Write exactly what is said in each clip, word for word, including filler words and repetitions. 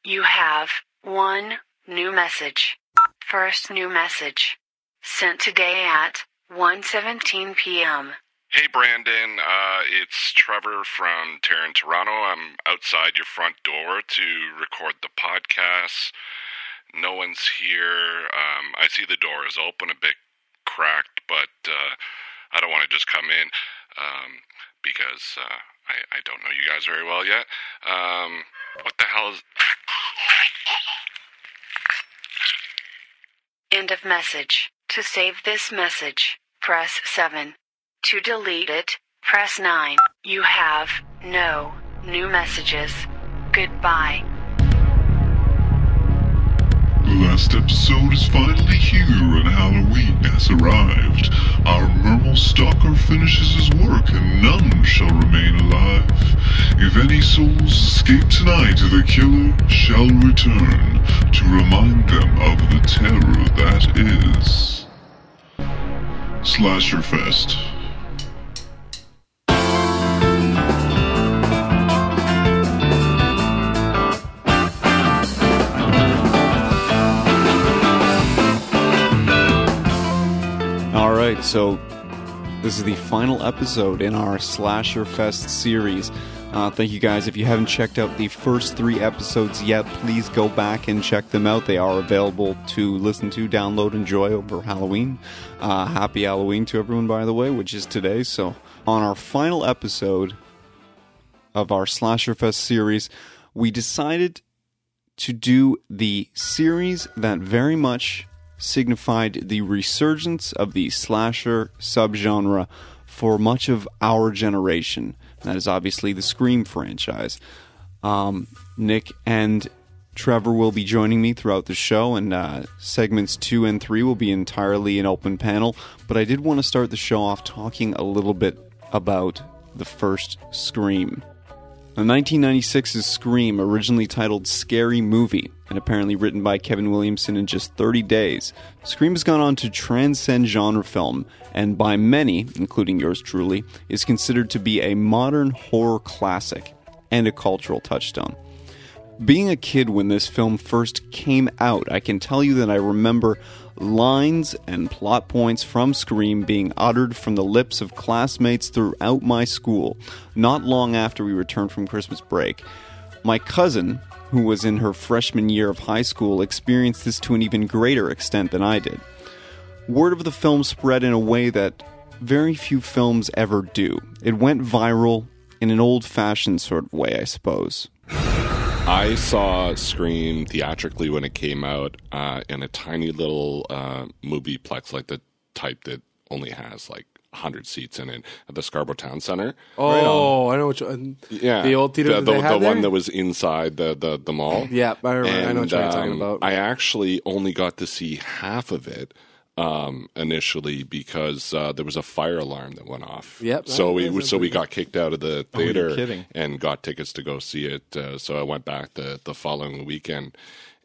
You have one new message. First new message. Sent today at one seventeen p.m. Hey Brandon, uh, it's Trevor from Terran Toronto. I'm outside your front door to record the podcast. No one's here. Um, I see the door is open, a bit cracked, but uh, I don't want to just come in um, because uh, I, I don't know you guys very well yet. Um, what the hell is... End of message. To save this message, press seven. To delete it, press nine. You have no new messages. Goodbye. The last episode is finally here and Halloween has arrived. Our Mermal Stalker finishes his work and none shall remain alive. If any souls escape tonight, the killer shall return to remind them of the terror that is Slasherfest. Alright, so this is the final episode in our Slasherfest series. Uh, thank you guys. If you haven't checked out the first three episodes yet, please go back and check them out. They are available to listen to, download, enjoy over Halloween. Uh, happy Halloween to everyone, by the way, which is today. So, on our final episode of our Slasherfest series, we decided to do the series that very much signified the resurgence of the slasher subgenre for much of our generation. That is obviously the Scream franchise. Um, Nick and Trevor will be joining me throughout the show, and uh, segments two and three will be entirely an open panel. But I did want to start the show off talking a little bit about the first Scream. Now, nineteen ninety-six's Scream, originally titled Scary Movie, and apparently written by Kevin Williamson in just thirty days, Scream has gone on to transcend genre film, and by many, including yours truly, is considered to be a modern horror classic and a cultural touchstone. Being a kid when this film first came out, I can tell you that I remember lines and plot points from Scream being uttered from the lips of classmates throughout my school, not long after we returned from Christmas break. My cousin, who was in her freshman year of high school, experienced this to an even greater extent than I did. Word of the film spread in a way that very few films ever do. It went viral in an old-fashioned sort of way, I suppose. I saw Scream theatrically when it came out uh, in a tiny little uh, movieplex, like the type that only has like one hundred seats in it, at the Scarborough Town Center. Oh, right I know what you... Yeah. The old theater the, that the, they had the there? one that was inside the, the, the mall. Yeah, I, remember, and, I know what you're um, talking about. I actually only got to see half of it. Um, initially, because uh, there was a fire alarm that went off. Yep. So we so we got kicked out of the Oh, you're theater kidding. and got tickets to go see it. Uh, so I went back the the following weekend,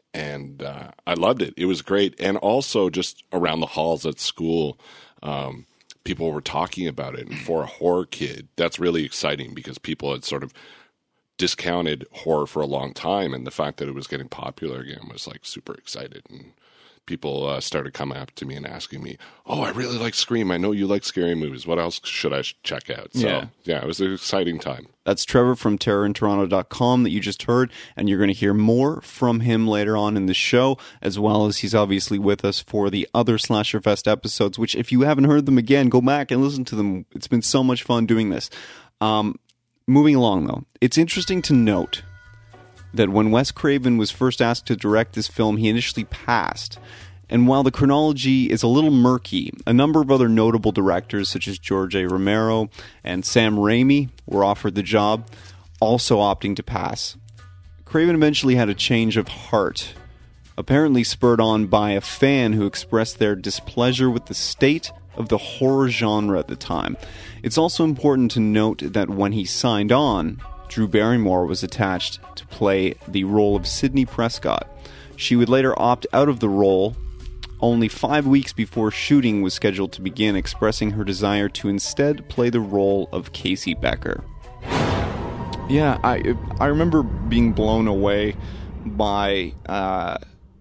and uh, I loved it. It was great, and also just around the halls at school, um, people were talking about it. And for a horror kid, that's really exciting because people had sort of discounted horror for a long time, and the fact that it was getting popular again was like super excited. And people uh, started coming up to me and asking me, oh, I really like Scream. I know you like scary movies. What else should I sh- check out? So, Yeah. yeah, it was an exciting time. That's Trevor from terror in toronto dot com that you just heard, and you're going to hear more from him later on in the show, as well as he's obviously with us for the other Slasherfest episodes, which if you haven't heard them again, go back and listen to them. It's been so much fun doing this. Um, moving along, though, it's interesting to note that when Wes Craven was first asked to direct this film, he initially passed. And while the chronology is a little murky, a number of other notable directors, such as George A. Romero and Sam Raimi, were offered the job, also opting to pass. Craven eventually had a change of heart, apparently spurred on by a fan who expressed their displeasure with the state of the horror genre at the time. It's also important to note that when he signed on, Drew Barrymore was attached to play the role of Sidney Prescott. She would later opt out of the role only five weeks before shooting was scheduled to begin, expressing her desire to instead play the role of Casey Becker. Yeah, I I remember being blown away by uh,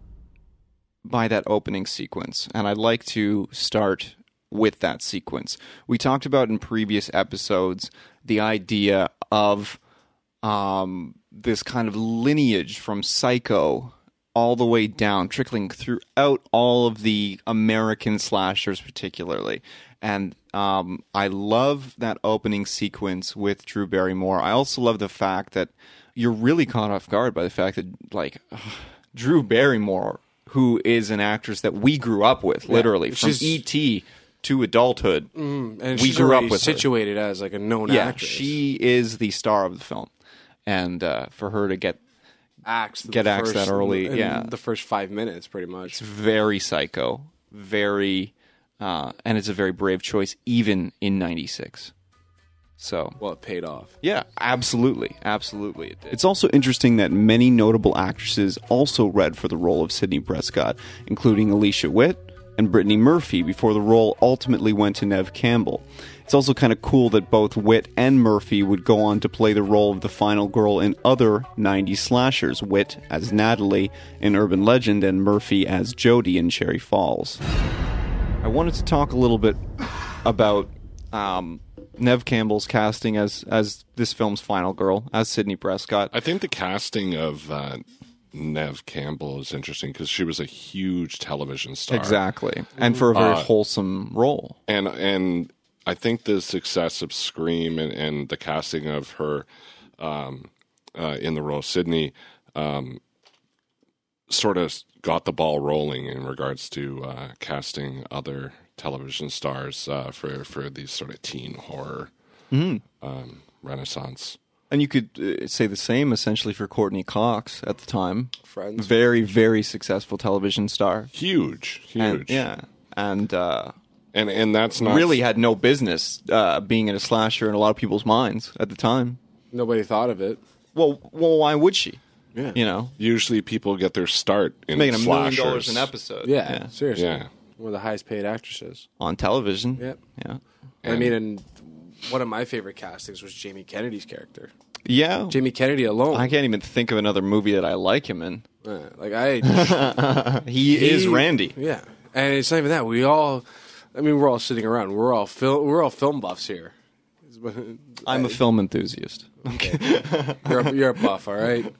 by that opening sequence, and I'd like to start with that sequence. We talked about in previous episodes the idea of um, this kind of lineage from Psycho all the way down, trickling throughout all of the American slashers particularly. And um, I love that opening sequence with Drew Barrymore. I also love the fact that you're really caught off guard by the fact that, like, Drew Barrymore, who is an actress that we grew up with, literally, Yeah, from she's- E T to adulthood. Mm, and we she's grew up already with her. situated as like a known Yeah, actress. she is the star of the film. And uh, for her to get acts get the axed first- that early, in yeah. the first five minutes, pretty much. very Psycho, very, uh, and it's a very brave choice, even in ninety-six. So, Well, it paid off. yeah, absolutely, absolutely it did. It's also interesting that many notable actresses also read for the role of Sidney Prescott, including Alicia Witt and Brittany Murphy, before the role ultimately went to Neve Campbell. It's also kind of cool that both Witt and Murphy would go on to play the role of the final girl in other nineties slashers, Witt as Natalie in Urban Legend and Murphy as Jodie in Cherry Falls. I wanted to talk a little bit about um, Neve Campbell's casting as as this film's final girl, as Sidney Prescott. I think the casting of uh, Neve Campbell is interesting because she was a huge television star. Exactly. And for a very Uh, wholesome role. And and I think the success of Scream and, and the casting of her um, uh, in the role of Sydney um, sort of got the ball rolling in regards to uh, casting other television stars uh, for, for these sort of teen horror um, renaissance. And you could uh, say the same essentially for Courtney Cox at the time. Friends. Very, very successful television star. Huge, huge. And, yeah. And uh, And and that's not really had no business uh, being in a slasher in a lot of people's minds at the time. Nobody thought of it. Well, well, why would she? Yeah. You know? usually people get their start in Making a million slashers. dollars an episode. Yeah, seriously. Yeah. One of the highest paid actresses. On television. Yep. Yeah. I And- mean, and one of my favorite castings was Jamie Kennedy's character. Yeah. Jamie Kennedy alone. I can't even think of another movie that I like him in. Uh, like I, He, is Randy. Yeah, and it's not even that. We all, I mean, we're all sitting around. We're all film. We're all film buffs here. I'm a film enthusiast. You're a, you're a buff, all right.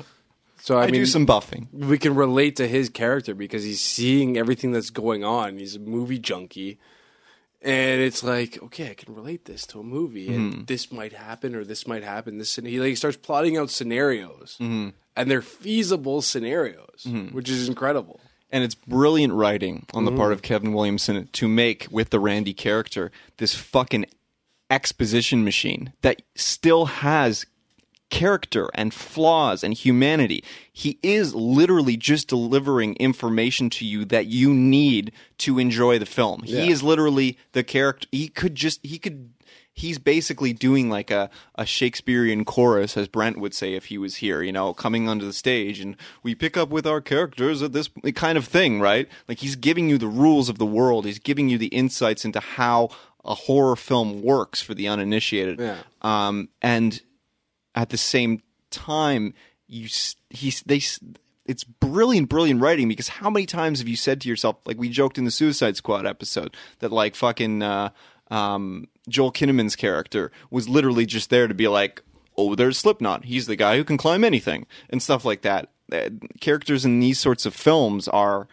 So I, I mean, do some buffing. we can relate to his character because he's seeing everything that's going on. He's a movie junkie. And it's like, okay, I can relate this to a movie, and Mm-hmm. this might happen, or this might happen. This and he like starts plotting out scenarios, Mm-hmm. and they're feasible scenarios, which is incredible. And it's brilliant writing on the part Mm-hmm. of Kevin Williamson to make, with the Randy character, this fucking exposition machine that still has character and flaws and humanity. He is literally just delivering information to you that you need to enjoy the film. Yeah. He is literally the character. He could just, he could, he's basically doing like a, a Shakespearean chorus, as Brent would say if he was here, you know, coming onto the stage and we pick up with our characters at this kind of thing, right? Like he's giving you the rules of the world. He's giving you the insights into how a horror film works for the uninitiated. Yeah. Um, and at the same time, you s- he's they s- it's brilliant, brilliant writing because how many times have you said to yourself, like we joked in the Suicide Squad episode, that like fucking uh, um, Joel Kinnaman's character was literally just there to be like, oh, there's Slipknot, he's the guy who can climb anything and stuff like that. Uh, characters in these sorts of films are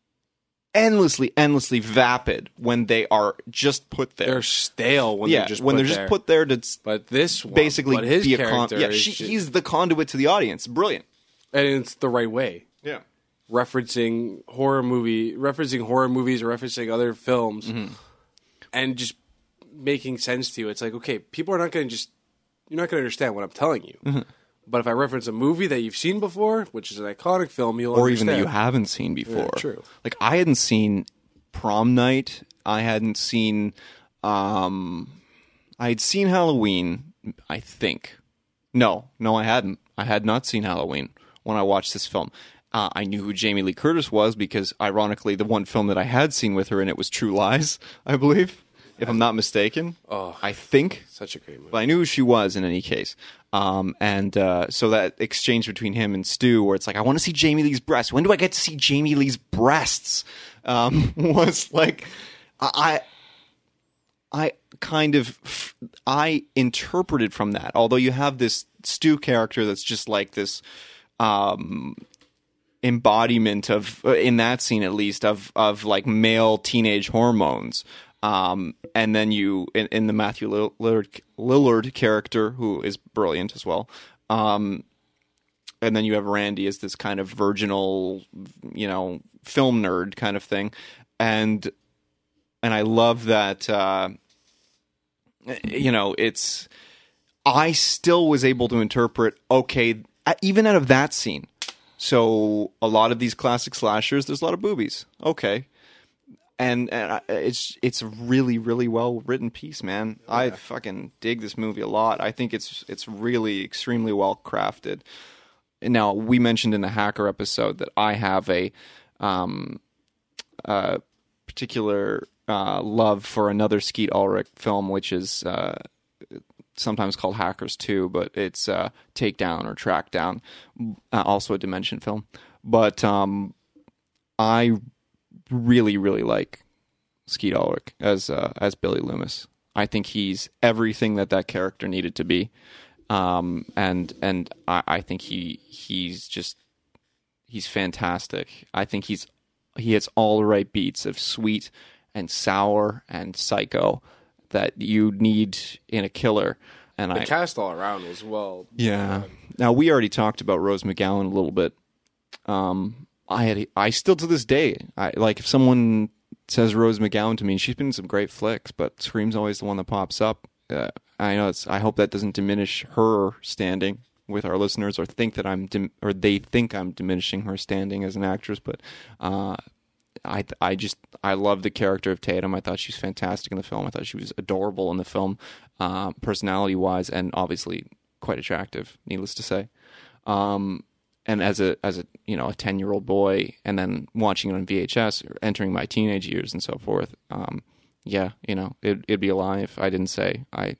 endlessly, endlessly vapid when they are just put there. They're stale when yeah, they're just when put they're there. just put there to s- But this one, basically but his be a con- character yeah, is she, just- he's the conduit to the audience. Brilliant. and it's the right way. Yeah. Referencing horror movie, referencing horror movies, or referencing other films, Mm-hmm. and just making sense to you. It's like, okay, people are not going to just you're not going to understand what I'm telling you. Mm-hmm. But if I reference a movie that you've seen before, which is an iconic film, you'll Or even understand. that you haven't seen before. true. Like I hadn't seen Prom Night. I hadn't seen um I had seen Halloween, I think. No, no I hadn't. I had not seen Halloween when I watched this film. Uh, I knew who Jamie Lee Curtis was because, ironically, the one film that I had seen with her in it was True Lies, I believe. if I'm not mistaken. Oh, I think. such a great movie. But I knew who she was in any case. Um, and uh, so that exchange between him and Stu, where it's like, I want to see Jamie Lee's breasts. When do I get to see Jamie Lee's breasts? Um, was like, I, I kind of, I interpreted from that. Although you have this Stu character that's just like this um, embodiment of, in that scene at least, of of like male teenage hormones. Um, and then you, in, in the Matthew Lillard, Lillard character, who is brilliant as well. Um, and then you have Randy as this kind of virginal, you know, film nerd kind of thing. And, and I love that, uh, you know, it's, I still was able to interpret, okay, even out of that scene. So a lot of these classic slashers, there's a lot of boobies. Okay. And, and it's it's a really, really well written piece, man. Yeah. I fucking dig this movie a lot. I think it's it's really extremely well crafted. Now, we mentioned in the Hacker episode that I have a um, uh, particular uh, love for another Skeet Ulrich film, which is uh, sometimes called Hackers two, but it's uh, Takedown or Trackdown, uh, also a Dimension film. But um, I really, really like Skeet Ulrich as uh, as Billy Loomis. I think he's everything that that character needed to be, um, and and I, I think he he's just he's fantastic. I think he's he hits all the right beats of sweet and sour and psycho that you need in a killer. And the I cast all around as well. Yeah. Now we already talked about Rose McGowan a little bit. Um, I had, I still to this day, I like if someone says Rose McGowan to me, and she's been in some great flicks, but Scream's always the one that pops up. Uh, I know it's. I hope that doesn't diminish her standing with our listeners, or think that I'm, dim- or they think I'm diminishing her standing as an actress. But uh, I, I just, I love the character of Tatum. I thought she was fantastic in the film. I thought she was adorable in the film, uh, personality wise, and obviously quite attractive. Needless to say. Um, And as a as a you know a ten year old boy, and then watching it on V H S, or entering my teenage years and so forth, um, yeah, you know, it, it'd be a lie if I didn't say I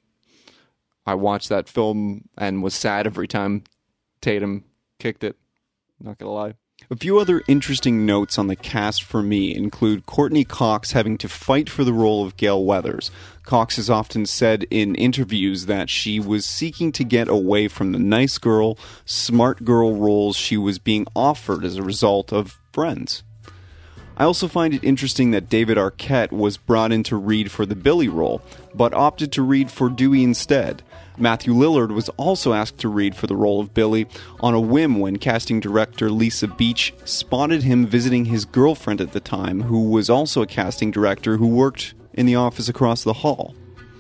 I watched that film and was sad every time Tatum kicked it. Not gonna lie. A few other interesting notes on the cast for me include Courtney Cox having to fight for the role of Gale Weathers. Cox has often said in interviews that she was seeking to get away from the nice girl, smart girl roles she was being offered as a result of Friends. I also find it interesting that David Arquette was brought in to read for the Billy role, but opted to read for Dewey instead. Matthew Lillard was also asked to read for the role of Billy on a whim when casting director Lisa Beach spotted him visiting his girlfriend at the time, who was also a casting director who worked in the office across the hall.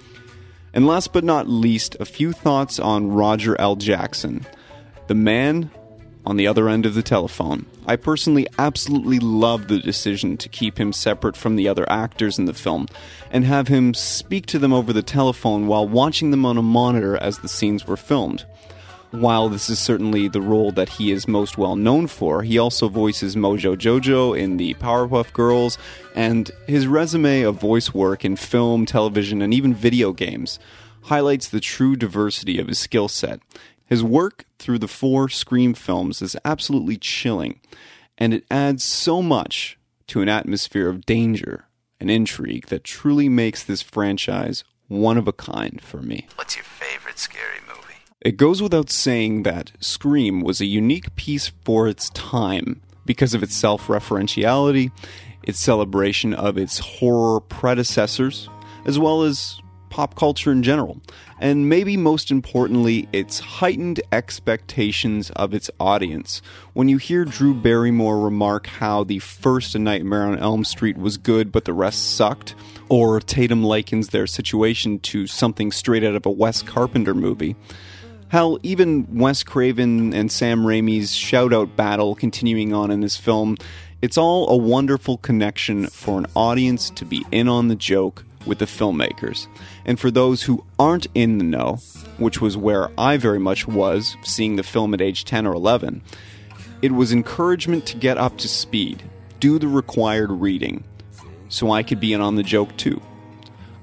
And last but not least, a few thoughts on Roger L. Jackson, the man on the other end of the telephone. I personally absolutely love the decision to keep him separate from the other actors in the film, and have him speak to them over the telephone while watching them on a monitor as the scenes were filmed. While this is certainly the role that he is most well known for, he also voices Mojo Jojo in the Powerpuff Girls, and his resume of voice work in film, television, and even video games highlights the true diversity of his skill set. His work through the four Scream films is absolutely chilling, and it adds so much to an atmosphere of danger and intrigue that truly makes this franchise one of a kind for me. What's your favorite scary movie? It goes without saying that Scream was a unique piece for its time because of its self-referentiality, its celebration of its horror predecessors, as well as pop culture in general, and maybe most importantly, its heightened expectations of its audience. When you hear Drew Barrymore remark how the first A Nightmare on Elm Street was good but the rest sucked, or Tatum likens their situation to something straight out of a Wes Carpenter movie. Hell, even Wes Craven and Sam Raimi's shout-out battle continuing on in this film, it's all a wonderful connection for an audience to be in on the joke with the filmmakers. And for those who aren't in the know, which was where I very much was, seeing the film at age ten or eleven, it was encouragement to get up to speed, do the required reading, so I could be in on the joke too.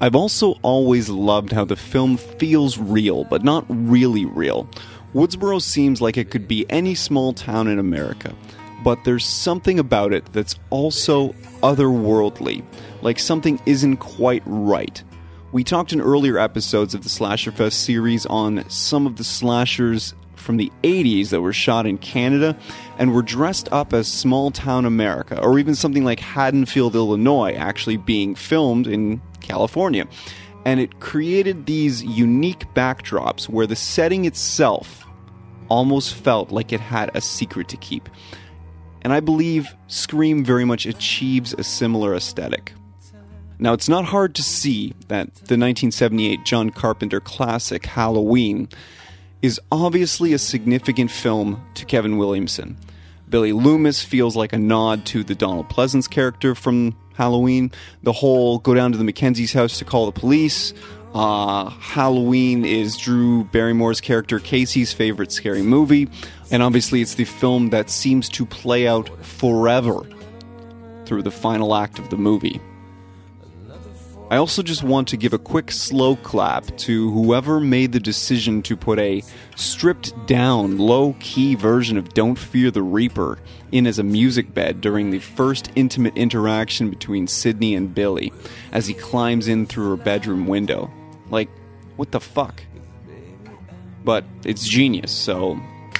I've also always loved how the film feels real, but not really real. Woodsboro seems like it could be any small town in America, but there's something about it that's also otherworldly, like something isn't quite right. We talked in earlier episodes of the Slasher Fest series on some of the slashers from the eighties that were shot in Canada and were dressed up as small-town America, or even something like Haddonfield, Illinois, actually being filmed in California. And it created these unique backdrops where the setting itself almost felt like it had a secret to keep. And I believe Scream very much achieves a similar aesthetic. Now, it's not hard to see that the nineteen seventy-eight John Carpenter classic Halloween is obviously a significant film to Kevin Williamson. Billy Loomis feels like a nod to the Donald Pleasance character from Halloween. The whole go down to the Mackenzie's house to call the police. Uh, Halloween is Drew Barrymore's character Casey's favorite scary movie. And obviously it's the film that seems to play out forever through the final act of the movie. I also just want to give a quick slow clap to whoever made the decision to put a stripped-down, low-key version of Don't Fear the Reaper in as a music bed during the first intimate interaction between Sydney and Billy as he climbs in through her bedroom window. Like, what the fuck? But it's genius, so...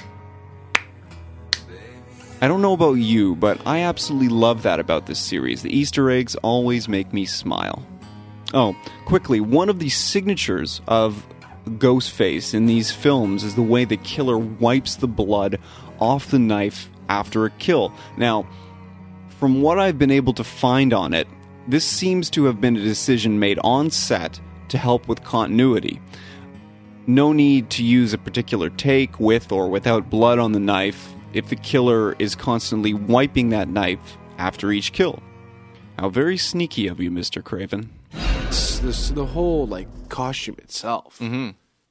I don't know about you, but I absolutely love that about this series. The Easter eggs always make me smile. Oh, quickly, one of the signatures of Ghostface in these films is the way the killer wipes the blood off the knife after a kill. Now, from what I've been able to find on it, this seems to have been a decision made on set to help with continuity. No need to use a particular take with or without blood on the knife if the killer is constantly wiping that knife after each kill. How very sneaky of you, Mister Craven. This, the whole like costume itself Mm-hmm.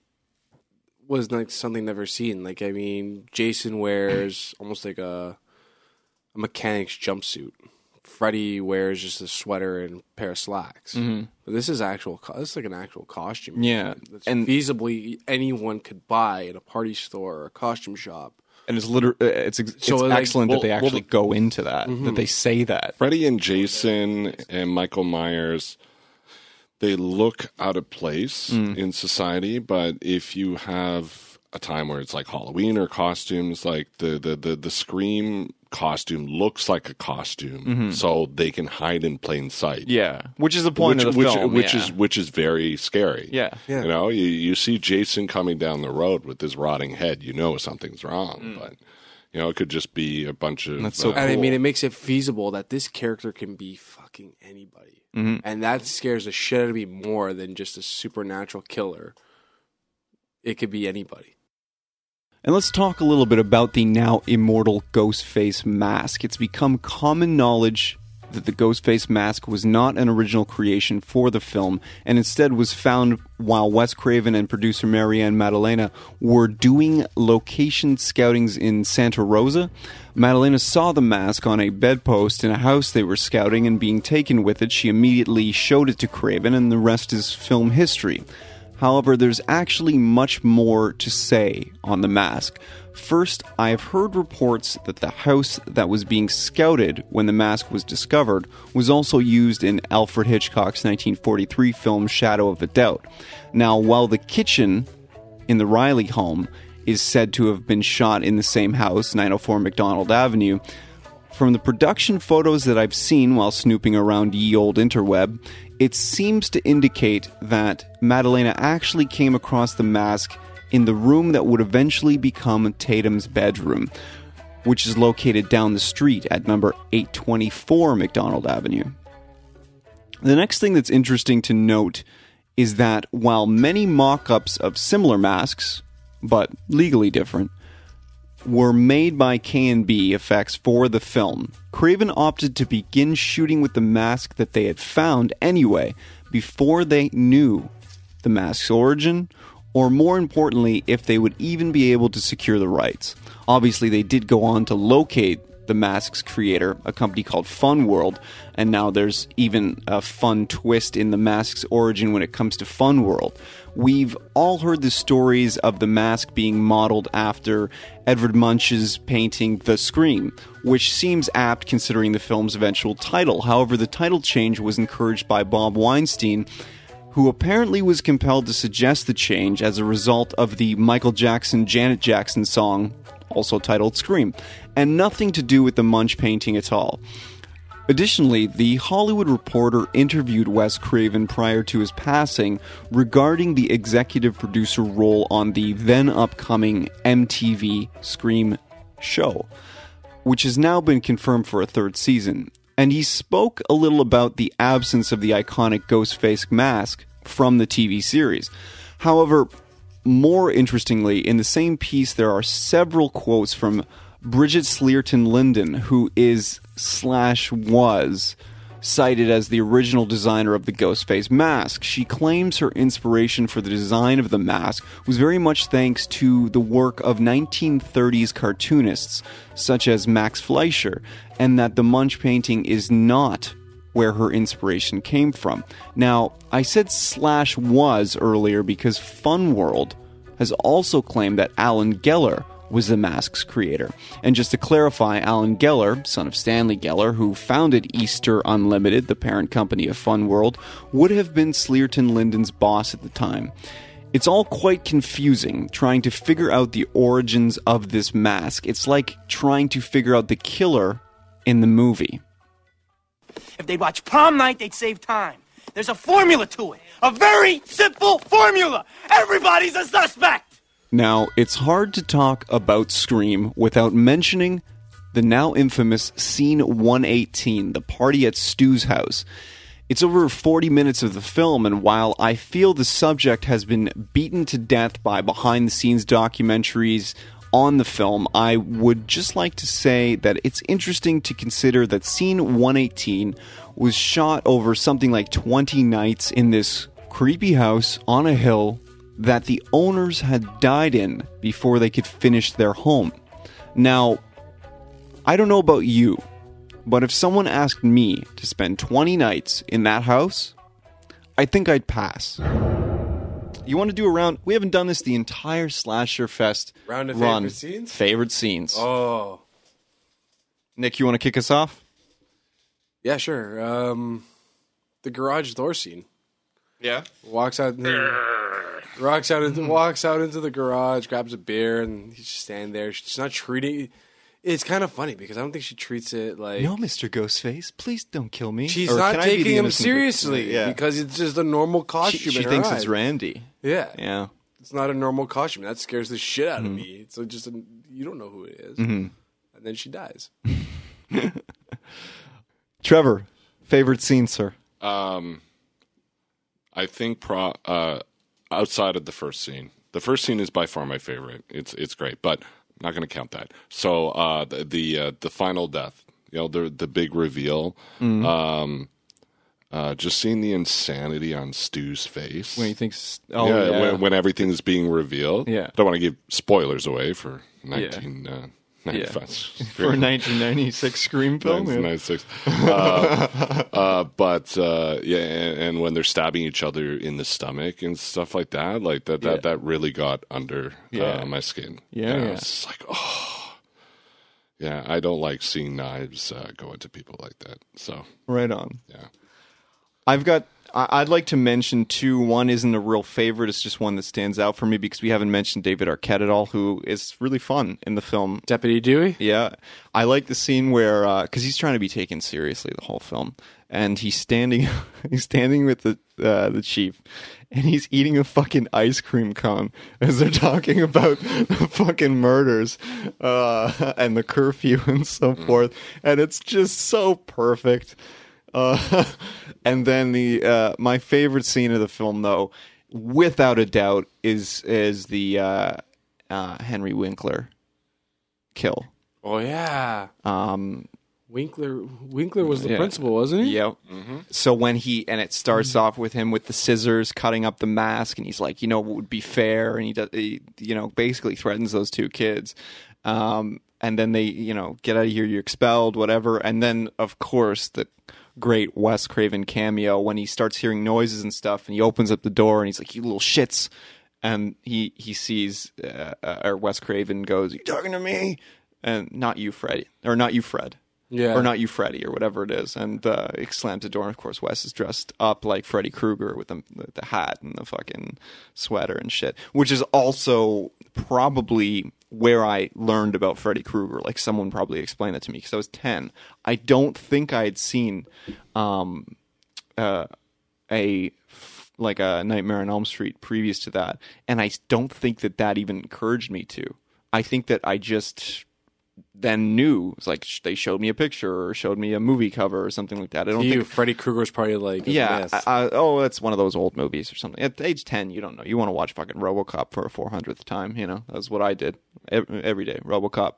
was like something never seen. Like, I mean, Jason wears almost like a, a mechanic's jumpsuit. Freddy wears just a sweater and a pair of slacks. Mm-hmm. But this is actual. co- This is like an actual costume. Yeah, that's and- feasibly anyone could buy at a party store or a costume shop. And it's liter- uh, it's ex- So, it's like, excellent well- that they well, actually the- go into that, that they say that. Freddy and Jason and Michael Myers, they look out of place in society, but if you have a time where it's like Halloween or costumes, like the, the, the, the Scream costume looks like a costume, so they can hide in plain sight. Yeah, which is the point which, of the which, film. which yeah. is which is very scary. Yeah. Yeah. You know, you, you see Jason coming down the road with his rotting head, you know something's wrong, but you know, it could just be a bunch of That's so uh, And I Cool. mean, it makes it feasible that this character can be fucking anybody. Mhm. And that scares the shit out of me more than just a supernatural killer. It could be anybody. And let's talk a little bit about the now immortal Ghostface mask. It's become common knowledge that the Ghostface mask was not an original creation for the film, and instead was found while Wes Craven and producer Marianne Maddalena were doing location scoutings in Santa Rosa. Maddalena saw the mask on a bedpost in a house they were scouting, and being taken with it, she immediately showed it to Craven, and the rest is film history. However, there's actually much more to say on the mask. First, I have heard reports that the house that was being scouted when the mask was discovered was also used in Alfred Hitchcock's nineteen forty-three film Shadow of a Doubt. Now, while the kitchen in the Riley home is said to have been shot in the same house, nine oh four McDonald Avenue, from the production photos that I've seen while snooping around ye old interweb, it seems to indicate that Maddalena actually came across the mask in the room that would eventually become Tatum's bedroom, which is located down the street at number eight twenty-four McDonald Avenue. The next thing that's interesting to note is that while many mock-ups of similar masks, but legally different, were made by K and B Effects for the film, Craven opted to begin shooting with the mask that they had found anyway, before they knew the mask's origin, or more importantly, if they would even be able to secure the rights. Obviously, they did go on to locate The Mask's creator, a company called Fun World, and now there's even a fun twist in The Mask's origin when it comes to Fun World. We've all heard the stories of The Mask being modeled after Edvard Munch's painting The Scream, which seems apt considering the film's eventual title. However, the title change was encouraged by Bob Weinstein, who apparently was compelled to suggest the change as a result of the Michael Jackson Janet Jackson song, also titled Scream, and nothing to do with the Munch painting at all. Additionally, The Hollywood Reporter interviewed Wes Craven prior to his passing regarding the executive producer role on the then upcoming M T V Scream show, which has now been confirmed for a third season. And he spoke a little about the absence of the iconic Ghostface mask from the T V series. However, more interestingly, in the same piece, there are several quotes from Bridget Slearton Linden, who is slash was cited as the original designer of the Ghostface mask. She claims her inspiration for the design of the mask was very much thanks to the work of nineteen thirties cartoonists such as Max Fleischer, and that the Munch painting is not where her inspiration came from. Now, I said slash was earlier because Fun World has also claimed that Alan Geller was the mask's creator. And just to clarify, Alan Geller, son of Stanley Geller, who founded Easter Unlimited, the parent company of Fun World, would have been Slearton Linden's boss at the time. It's all quite confusing, trying to figure out the origins of this mask. It's like trying to figure out the killer in the movie. If they'd watch Prom Night, they'd save time. There's a formula to it. A very simple formula. Everybody's a suspect. Now, it's hard to talk about Scream without mentioning the now infamous Scene one eighteen, the party at Stu's house. It's over forty minutes of the film, and while I feel the subject has been beaten to death by behind-the-scenes documentaries on the film, I would just like to say that it's interesting to consider that Scene one eighteen was shot over something like twenty nights in this creepy house on a hill that the owners had died in before they could finish their home. Now, I don't know about you, but if someone asked me to spend twenty nights in that house, I think I'd pass. You want to do a round? We haven't done this the entire Slasher Fest Round of run. favorite scenes? Favorite scenes. Oh. Nick, you want to kick us off? Yeah, sure. Um, the garage door scene. Yeah. Walks out walks out into walks out into the garage, grabs a beer, and he's just standing there. She's not treating It's kind of funny because I don't think she treats it like... No, Mister Ghostface, please don't kill me. She's Or not can I be the taking him innocent seriously victim? Yeah. because it's just a normal She, costume she in her thinks eyes. it's Randy. Yeah. Yeah. It's not a normal costume. That scares the shit out of Mm-hmm. me. It's just a, you don't know who it is. And then she dies. Trevor, favorite scene, sir? Um, I think pro, uh, outside of the first scene, the first scene is by far my favorite. It's it's great, but I'm not going to count that. So uh, the the, uh, the final death, you know, the the big reveal. Mm-hmm. Um, uh, just seeing the insanity on Stu's face. When he thinks... Oh, yeah, yeah. When, when everything is being revealed. Yeah. Don't want to give spoilers away for nineteen ninety-five. For a nineteen ninety-six Scream film. nineteen Yeah. ninety-six. uh, uh, but uh, yeah, and, and when they're stabbing each other in the stomach and stuff like that, like that, that, Yeah. that really got under Yeah. uh, my skin. Yeah, And I yeah. was just like, oh, yeah. I don't like seeing knives uh, go into people like that. So Right on. yeah. I've got... I- I'd like to mention two. One isn't a real favorite. It's just one that stands out for me because we haven't mentioned David Arquette at all, who is really fun in the film. Deputy Dewey? Yeah, I like the scene where because he's trying to be taken seriously the whole film, and he's standing, he's standing with the uh, the chief, and he's eating a fucking ice cream cone as they're talking about the fucking murders uh, and the curfew and so forth, and it's just so perfect. Uh, and then the uh, my favorite scene of the film, though, without a doubt, is is the uh, uh, Henry Winkler kill. Oh, yeah. Um, Winkler Winkler was the Yeah. principal, wasn't he? Yep. So when he and it starts off with him with the scissors cutting up the mask, and he's like, you know, what would be fair, and he does, he, you know, basically threatens those two kids. Um, and then they, you know, get out of here, you're expelled, whatever. And then, of course, the great Wes Craven cameo when he starts hearing noises and stuff, and he opens up the door, and he's like, "You little shits." And he, he sees, uh, or Wes Craven goes, "You talking to me?" And not you, Freddy. Or not you, Fred. Yeah. Or not you, Freddy, or whatever it is. And uh, he slams the door. And of course, Wes is dressed up like Freddy Krueger with the, the hat and the fucking sweater and shit. Which is also probably where I learned about Freddy Krueger. Like, someone probably explained that to me because I was ten. I don't think I had seen um, uh, a... like a Nightmare on Elm Street previous to that. And I don't think that that even encouraged me to. I think that I just... then knew. It's like they showed me a picture or showed me a movie cover or something like that. I don't to you, think Freddy Krueger's probably like, yeah. I, I, oh, that's one of those old movies or something. At age ten, you don't know. You want to watch fucking RoboCop for a four hundredth time. You know, that's what I did every, every day. RoboCop,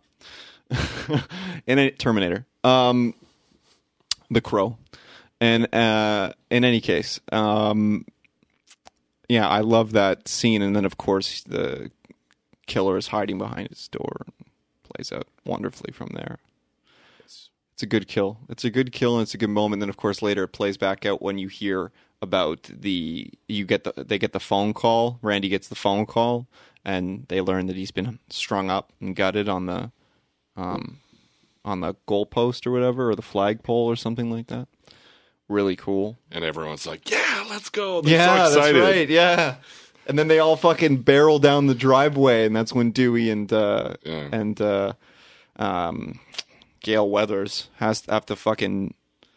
and then Terminator, um, The Crow, and uh, in any case, um, yeah, I love that scene. And then of course the killer is hiding behind his door. Plays out wonderfully from there. It's, it's a good kill. It's a good kill, and it's a good moment. Then, of course, later it plays back out when you hear about the you get the they get the phone call. Randy gets the phone call, and they learn that he's been strung up and gutted on the um on the goalpost or whatever, or the flagpole or something like that. Really cool. And everyone's like, "Yeah, let's go!" They're yeah, so excited. That's right. Yeah. And then they all fucking barrel down the driveway, and that's when Dewey and uh, Yeah. and uh, um, Gale Weathers has to have to fucking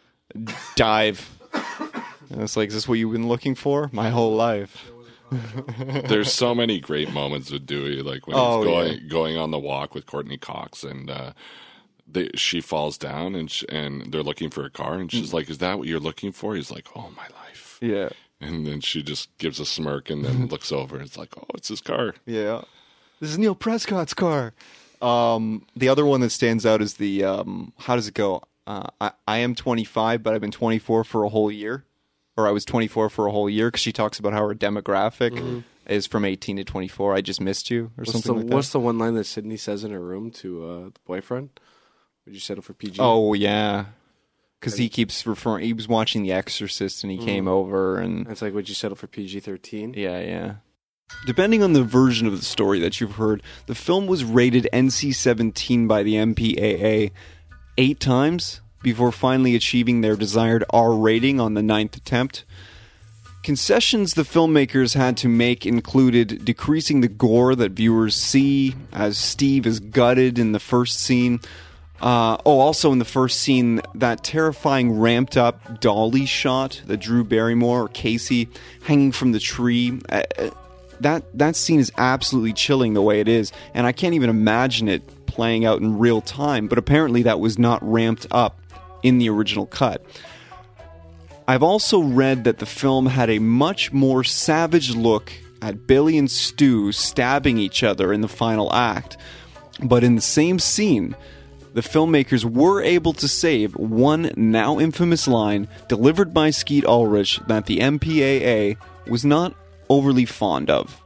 dive. And it's like, is this what you've been looking for my whole life? There's so many great moments with Dewey, like when Oh, he's going yeah. going on the walk with Courtney Cox, and uh, they, she falls down, and sh and they're looking for a car, and she's like, "Is that what you're looking for?" He's like, "Oh, my life." Yeah. And then she just gives a smirk and then looks over. It's like, oh, it's his car. Yeah. This is Neil Prescott's car. Um, the other one that stands out is the, um, how does it go? Uh, I, I am twenty-five, but I've been twenty-four for a whole year. Or I was twenty-four for a whole year, because she talks about how her demographic mm-hmm. is from eighteen to twenty-four. I just missed you, or what's something the, like that. What's the one line that Sydney says in her room to uh, the boyfriend? Would you settle for P G? Oh, yeah. Because he keeps referring, he was watching The Exorcist, and he mm. came over, and... It's like, would you settle for P G thirteen? Yeah, yeah. Depending on the version of the story that you've heard, the film was rated N C seventeen by the M P A A eight times before finally achieving their desired R rating on the ninth attempt. Concessions the filmmakers had to make included decreasing the gore that viewers see, as Steve is gutted in the first scene. Uh, oh, also in the first scene, that terrifying ramped-up dolly shot that Drew Barrymore, or Casey, hanging from the tree. Uh, that that scene is absolutely chilling the way it is, and I can't even imagine it playing out in real time, but apparently that was not ramped up in the original cut. I've also read that the film had a much more savage look at Billy and Stu stabbing each other in the final act, but in the same scene, the filmmakers were able to save one now infamous line delivered by Skeet Ulrich that the M P A A was not overly fond of.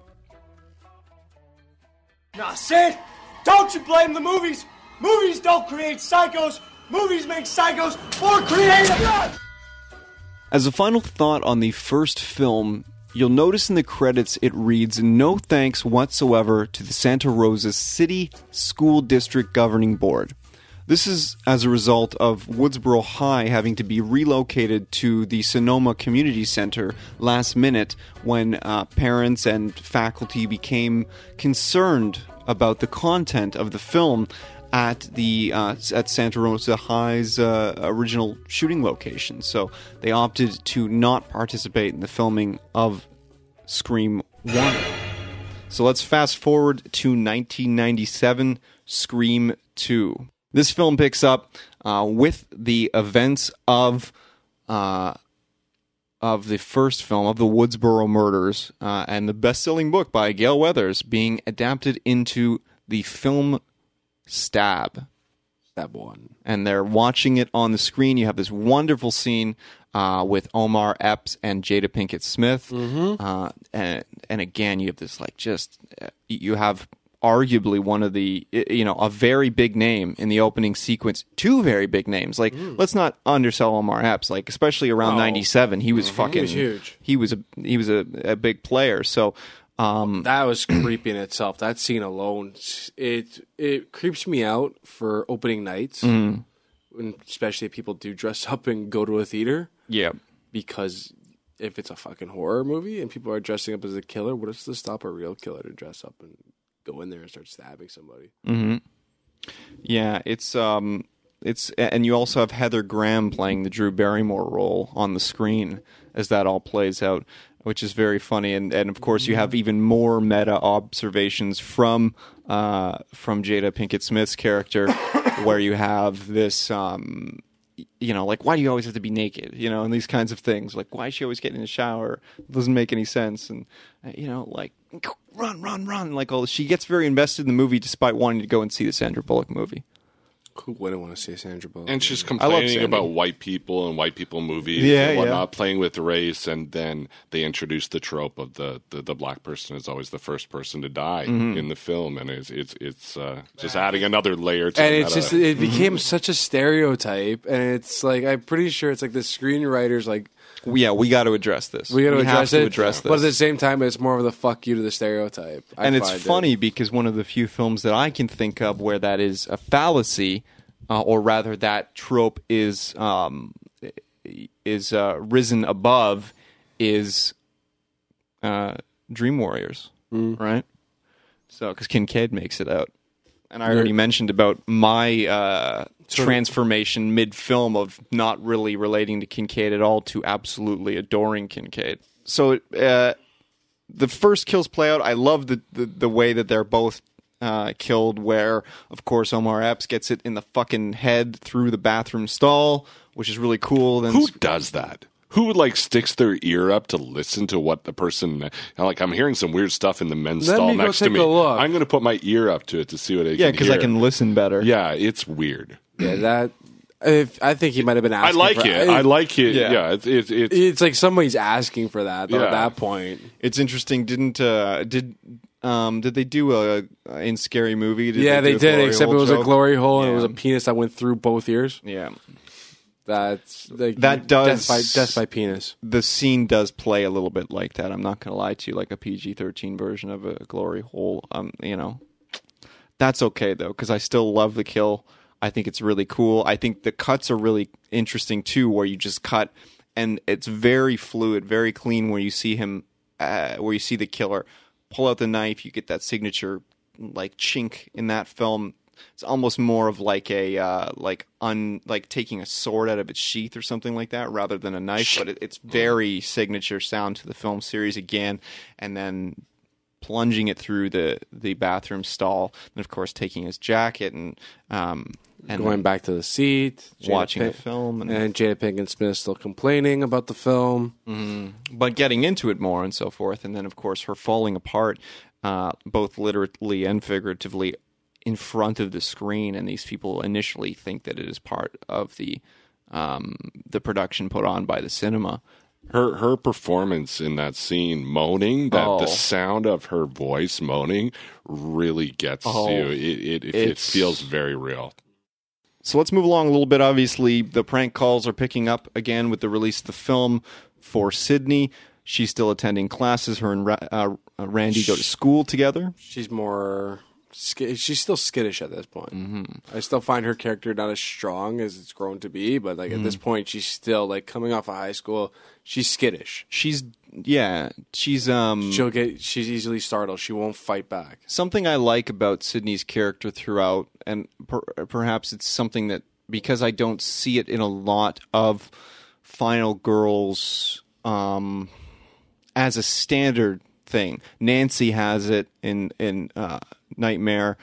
Now, Sid, don't you blame the movies. Movies don't create psychos. Movies make psychos more creative. As a final thought on the first film, you'll notice in the credits it reads, "No thanks whatsoever to the Santa Rosa City School District Governing Board." This is as a result of Woodsboro High having to be relocated to the Sonoma Community Center last minute when uh, parents and faculty became concerned about the content of the film at the uh, at Santa Rosa High's uh, original shooting location. So they opted to not participate in the filming of Scream one. So let's fast forward to nineteen ninety-seven, Scream two. This film picks up uh, with the events of uh, of the first film, of the Woodsboro murders, uh, and the best-selling book by Gale Weathers being adapted into the film Stab. Stab one. And they're watching it on the screen. You have this wonderful scene uh, with Omar Epps and Jada Pinkett Smith. Mm-hmm. Uh, and, and again, you have this, like, just, uh, you have arguably one of the, you know, a very big name in the opening sequence. Two very big names. Like, mm. let's not undersell Omar Epps. Like, especially around oh. ninety-seven, he was mm-hmm. fucking he was huge. He was a he was a, a big player. So um, that was creepy in itself. That scene alone, it it creeps me out for opening nights, mm. when, especially if people do dress up and go to a theater. Yeah, because if it's a fucking horror movie and people are dressing up as a killer, what if to stop a real killer to dress up and go in there and start stabbing somebody? Mm-hmm. Yeah, it's um, it's and you also have Heather Graham playing the Drew Barrymore role on the screen as that all plays out, which is very funny. And, and of course, you have even more meta observations from uh, from Jada Pinkett Smith's character, where you have this. Um, You know, like, why do you always have to be naked? You know, and these kinds of things. Like, why is she always getting in the shower? It doesn't make any sense. And, you know, like, run, run, run. Like, all she gets very invested in the movie despite wanting to go and see the Sandra Bullock movie. Who wouldn't want to see a Sandra Bullock? And she's complaining about white people and white people movies yeah, and whatnot, yeah. playing with race, and then they introduce the trope of the, the, the black person is always the first person to die mm-hmm. in the film, and it's it's it's uh, just adding another layer to and the it's meta. just it became such a stereotype, and it's like I'm pretty sure it's like the screenwriters like. Yeah, we got to address this. We got to address have it, to address this. But at the same time, it's more of the fuck you to the stereotype. I and it's funny it. because one of the few films that I can think of where that is a fallacy, uh, or rather that trope is um, is uh, risen above, is uh, Dream Warriors, mm. right? So, because Kincaid makes it out. And I already yeah. mentioned about my uh, transformation mid-film of not really relating to Kincaid at all to absolutely adoring Kincaid. So uh, the first kills play out. I love the, the, the way that they're both uh, killed, where, of course, Omar Epps gets it in the fucking head through the bathroom stall, which is really cool. Then Who does that? Who, like, sticks their ear up to listen to what the person... Like, I'm hearing some weird stuff in the men's Let stall me go next to take me. a look. I'm going to put my ear up to it to see what I yeah, can hear. because I can listen better. Yeah, it's weird. Yeah, that... If, I think he might have been I asking like for, it. I like it. Yeah. Yeah, it's, it's, it's... It's like somebody's asking for that, though, Yeah. at that point. It's interesting. Didn't... Uh, did... Um, did they do a in Scary Movie? Did yeah, they, they, they did, except it was joke? a glory hole and yeah. it was a penis that went through both ears. Yeah. That's like, that does death by, death by penis. The scene does play a little bit like that. I'm not going to lie to you, like a P G thirteen version of a glory hole. Um, you know, that's okay though, because I still love the kill. I think it's really cool. I think the cuts are really interesting too, where you just cut and it's very fluid, very clean. Where you see him, uh, where you see the killer pull out the knife, you get that signature like chink in that film. It's almost more of like a uh, like un like taking a sword out of its sheath or something like that, rather than a knife. But it, it's very signature sound to the film series again, and then plunging it through the, the bathroom stall, and of course taking his jacket and um and going back to the seat, Jada watching Pink- the film, and, and Jada Pinkett Smith still complaining about the film, mm-hmm. but getting into it more and so forth, and then of course her falling apart, uh, both literally and figuratively, in front of the screen, and these people initially think that it is part of the um, the production put on by the cinema. Her her performance in that scene, moaning, that Oh. the sound of her voice moaning really gets Oh, you. It it, it, it it's- feels very real. So let's move along a little bit. Obviously, the prank calls are picking up again with the release of the film for Sydney. She's still attending classes. Her and Ra- uh, Randy go to school together. she's more. sk- She's still skittish at this point. Mm-hmm. I still find her character not as strong as it's grown to be, but like at this point, she's still like coming off of high school. She's skittish. She's yeah, she's um She'll get. She's easily startled. She won't fight back. something I like about Sydney's character throughout, and per- perhaps it's something that, because I don't see it in a lot of Final Girls um, as a standard thing. Nancy has it in in uh, Nightmare.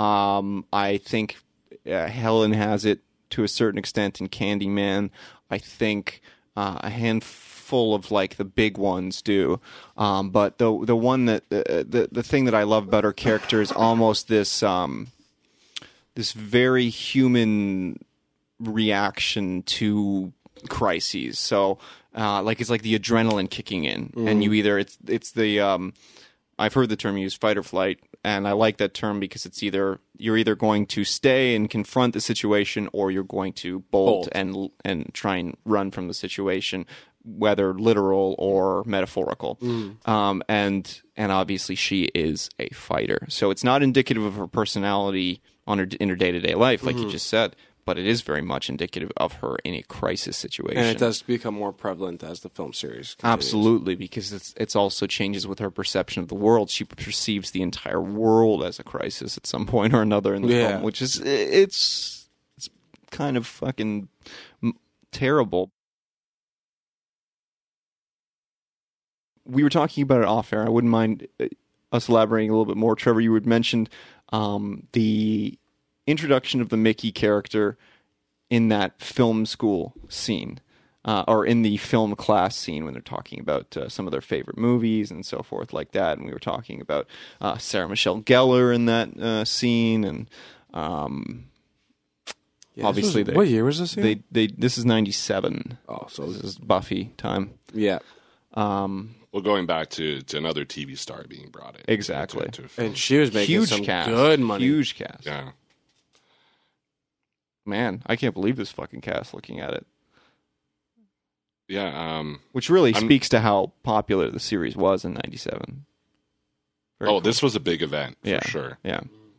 Um, I think uh, Helen has it to a certain extent in Candyman. I think uh, a handful of like the big ones do, um, but the the one that uh, the the thing that I love about her character is almost this um, this very human reaction to crises. So uh, like it's like the adrenaline kicking in, and you either it's it's the um, I've heard the term used, fight or flight, and I like that term because it's either you're either going to stay and confront the situation, or you're going to bolt, Bolt. and and try and run from the situation, whether literal or metaphorical. Mm. Um, and and obviously she is a fighter, so it's not indicative of her personality on her in her day to day life, like Mm-hmm. you just said. But it is very much indicative of her in a crisis situation. And it does become more prevalent as the film series continues. Absolutely, because it's it's also changes with her perception of the world. She perceives the entire world as a crisis at some point or another in the Yeah. film, which is it's it's kind of fucking m- terrible. We were talking about it off air. I wouldn't mind uh, us elaborating a little bit more. Trevor, you had mentioned um, the introduction of the Mickey character in that film school scene, uh, or in the film class scene when they're talking about uh, some of their favorite movies and so forth like that. And we were talking about uh, Sarah Michelle Gellar in that uh, scene, and um, Yeah, this obviously was- they, what year was this? they they this is ninety-seven. Oh, so This is Buffy time. yeah. Um, Well, going back to, to another T V star being brought in. Exactly. To, to a film. And she was making huge some cast, good money. huge cast. yeah. Man, I can't believe this fucking cast looking at it. Yeah. Um, Which really I'm- speaks to how popular the series was in ninety-seven. Very oh, cool. this was a big event for yeah, sure. Yeah.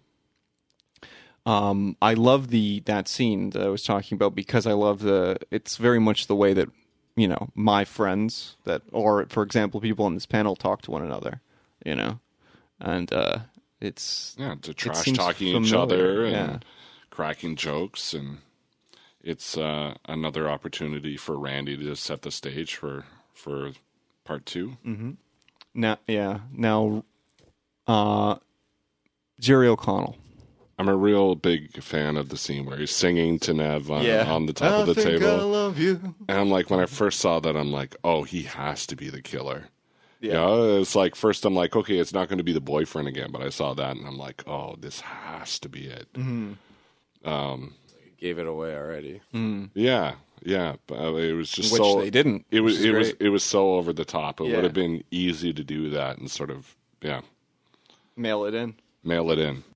Um, I love the that scene that I was talking about because I love the. It's very much the way that, you know, my friends that, or for example, people on this panel talk to one another. You know, and uh, it's Yeah, to it trash seems talking each familiar, other and yeah. cracking jokes, and it's uh, another opportunity for Randy to set the stage for for part two. Now, yeah. Now, uh, Jerry O'Connell. I'm a real big fan of the scene where he's singing to Nev on, on the top I of the think table. I love you. And I'm like, when I first saw that, I'm like, oh, he has to be the killer. Yeah. You know, it's like, first I'm like, okay, it's not going to be the boyfriend again. But I saw that and I'm like, oh, this has to be it. Mm-hmm. Um, Gave it away already. yeah, yeah. But uh, it was just Which so. they didn't, It was, which is it was, great. it was so over the top. It Yeah. would have been easy to do that and sort of, yeah, Mail it in. mail it in.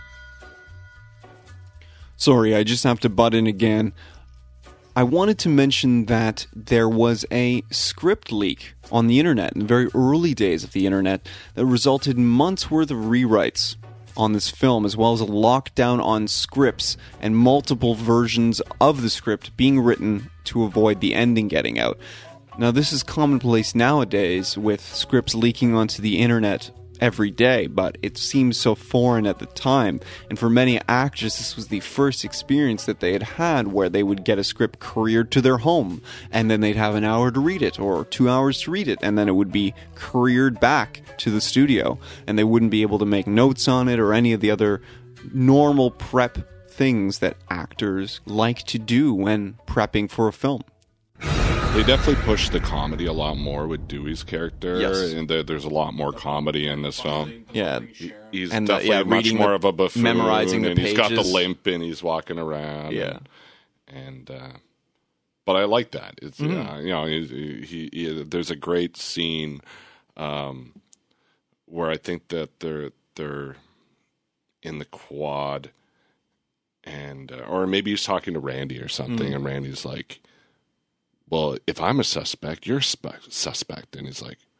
Sorry, I just have to butt in again. I wanted to mention that there was a script leak on the internet in the very early days of the internet that resulted in months worth of rewrites on this film, as well as a lockdown on scripts and multiple versions of the script being written to avoid the ending getting out. Now, this is commonplace nowadays with scripts leaking onto the internet every day, but it seems so foreign at the time. And for many actors, this was the first experience that they had had where they would get a script couriered to their home, and then they'd have an hour to read it, or two hours to read it, and then it would be couriered back to the studio, and they wouldn't be able to make notes on it or any of the other normal prep things that actors like to do when prepping for a film. They definitely pushed the comedy a lot more with Dewey's character, Yes. and there, there's a lot more comedy in this film. Yeah. He's And the- definitely yeah, much reading more the- of a buffoon, memorizing the and he's got the pages. limp, and he's walking around. Yeah. and, and uh, but I like that. It's Mm-hmm. uh, you know he, he, he there's a great scene um, where I think that they're they're in the quad, and uh, or maybe he's talking to Randy or something, Mm-hmm. and Randy's like, well, if I'm a suspect, you're a spe- suspect. And he's like,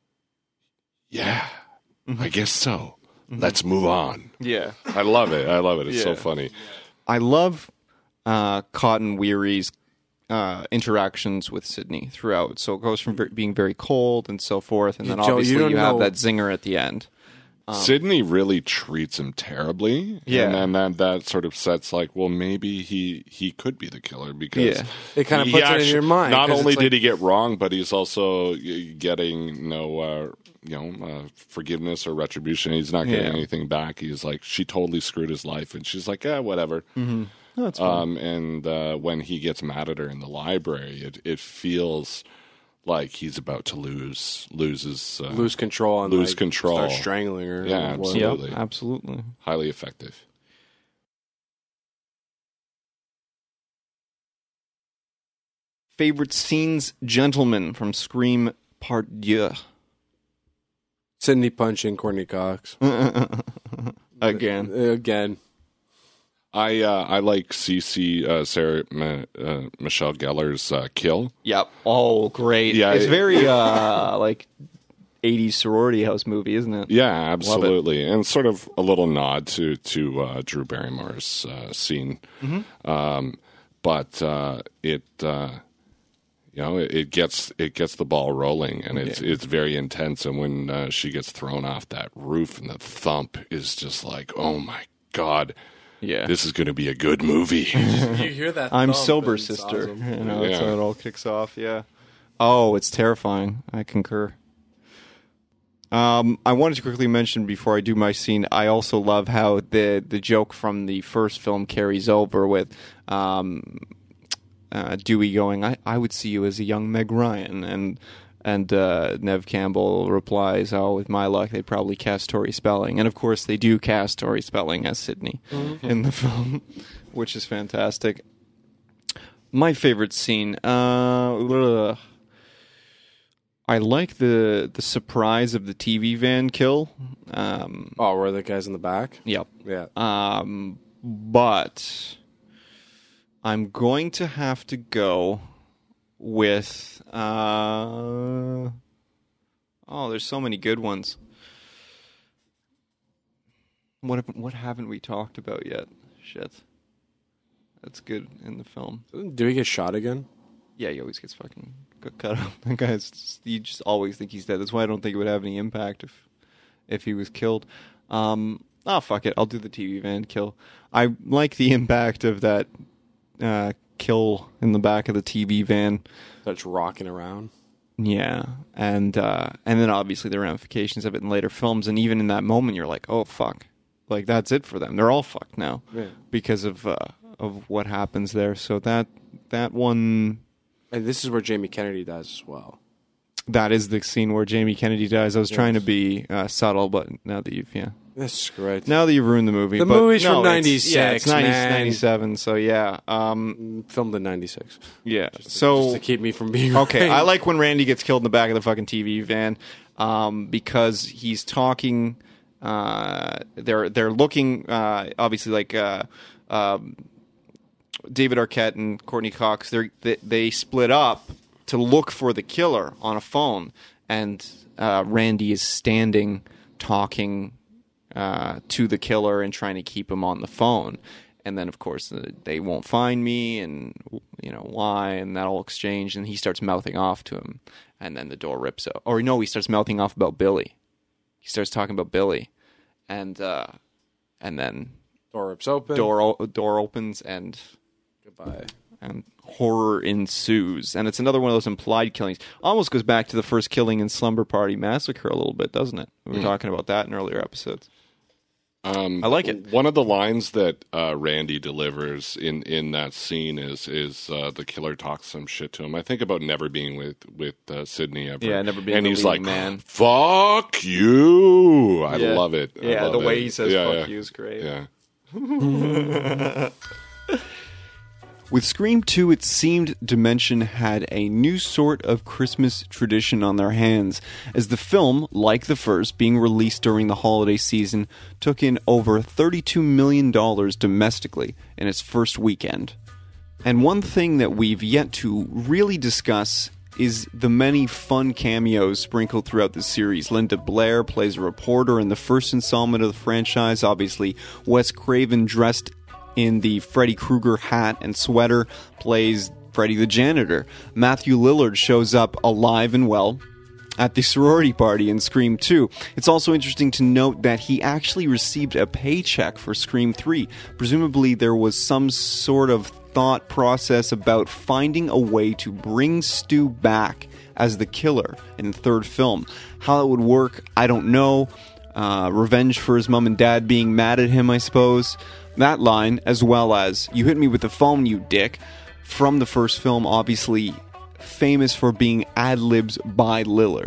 yeah, Mm-hmm. I guess so. Let's move on. Yeah. I love it. I love it. It's so Yeah. funny. I love uh, Cotton Weary's uh, interactions with Sydney throughout. So it goes from ver- being very cold and so forth, and then Joe, you obviously you, don't have know- that zinger at the end. Sydney really treats him terribly. Yeah. And then that, that sort of sets like, well, maybe he, he could be the killer because Yeah. It kinda he puts it in actually- your mind, Not 'cause only it's did like- he get wrong, but he's also uh, getting no, uh, you know, uh, forgiveness or retribution. He's not getting Yeah. anything back. He's like, she totally screwed his life. And she's like, yeah, whatever. Oh, that's fine. Um, and uh, when he gets mad at her in the library, it, it feels like he's about to lose lose his uh, Lose control and lose like, control. Start strangling her. Yeah, or what- Yep, absolutely. absolutely. highly effective. Favorite scenes, gentlemen, from Scream Part Deux. Sidney punching Courtney Cox. Again. Again. I uh, I like Cece uh, Sarah Ma- uh, Michelle Gellar's uh, kill. Yep. Oh, great. Yeah, it's it- very uh, like eighties sorority house movie, isn't it? Yeah, absolutely, and sort of a little nod to to uh, Drew Barrymore's uh, scene. Mm-hmm. Um, but uh, it uh, you know it, it gets it gets the ball rolling, and it's Yeah. it's very intense. And when uh, she gets thrown off that roof, and the thump is just like, oh my god. Yeah. This is going to be a good movie. You hear that? I'm thump sober, and it's sister. awesome. You know, that's Yeah. how it all kicks off. Yeah. Oh, it's terrifying. I concur. Um, I wanted to quickly mention before I do my scene, I also love how the the joke from the first film carries over with um, uh, Dewey going, I, I would see you as a young Meg Ryan. And and uh, Nev Campbell replies, oh, with my luck, they'd probably cast Tori Spelling. And of course, they do cast Tori Spelling as Sydney in the film, which is fantastic. My favorite scene, uh, ugh. I like the the surprise of the T V van kill. Um, Oh, where the guys in the back? yep. Yeah. Um, but I'm going to have to go with. Uh, oh, there's so many good ones. What have, what haven't we talked about yet? Shit. That's good in the film. Do he get shot again? Yeah, he always gets fucking cut- cut up. That guy's just, you just always think he's dead. That's why I don't think it would have any impact if if he was killed. Um, oh, fuck it. I'll do the T V van kill. I like the impact of that uh, kill in the back of the T V van. Starts rocking around. Yeah, and uh, and then obviously the ramifications of it in later films. And even in that moment, you're like, oh, fuck. Like, that's it for them. They're all fucked now Yeah. because of uh, of what happens there. So that that one... And this is where Jamie Kennedy dies as well. That is the scene where Jamie Kennedy dies. I was Yes. trying to be uh, subtle, but now that you've yeah, That's great. now that you've ruined the movie, The but movie's no, from it's- ninety-six, yeah, it's ninety, man. ninety-seven. So yeah, um, Filmed in ninety-six. yeah. Just So to keep me from being okay, right. I like when Randy gets killed in the back of the fucking T V van um, because he's talking. Uh, they're they're looking uh, obviously like. Uh, um, David Arquette and Courtney Cox, they they split up to look for the killer on a phone, and uh, Randy is standing talking uh, to the killer and trying to keep him on the phone. And then, of course, uh, they won't find me, and you know why, and that all exchange, and he starts mouthing off to him, and then the door rips out. Or no, he starts mouthing off about Billy. He starts talking about Billy, and uh, and then Door rips open. door o- door opens and. Goodbye. And horror ensues. And it's another one of those implied killings. Almost goes back to the first killing in Slumber Party Massacre a little bit, doesn't it? We were Mm. talking about that in earlier episodes. Um, I like it. One of the lines that uh, Randy delivers in, in that scene is is uh, the killer talks some shit to him. I think about never being with with uh, Sydney ever. Yeah, never being and the he's leading like, man. "Fuck you!" I Yeah. love it. I Yeah, love the way it. he says Yeah, fuck yeah. you is great. Yeah. With Scream two, it seemed Dimension had a new sort of Christmas tradition on their hands, as the film, like the first, being released during the holiday season, took in over thirty-two million dollars domestically in its first weekend. And one thing that we've yet to really discuss is the many fun cameos sprinkled throughout the series. Linda Blair plays a reporter in the first installment of the franchise. Obviously, Wes Craven, dressed in the Freddy Krueger hat and sweater, plays Freddy the janitor. Matthew Lillard shows up alive and well at the sorority party in Scream two. It's also interesting to note that he actually received a paycheck for Scream three. Presumably there was some sort of thought process about finding a way to bring Stu back as the killer in the third film. How it would work, I don't know. Uh, revenge for his mom and dad being mad at him, I suppose. That line, as well as, "You hit me with the phone, you dick," from the first film, obviously famous for being ad-libs by Lillard.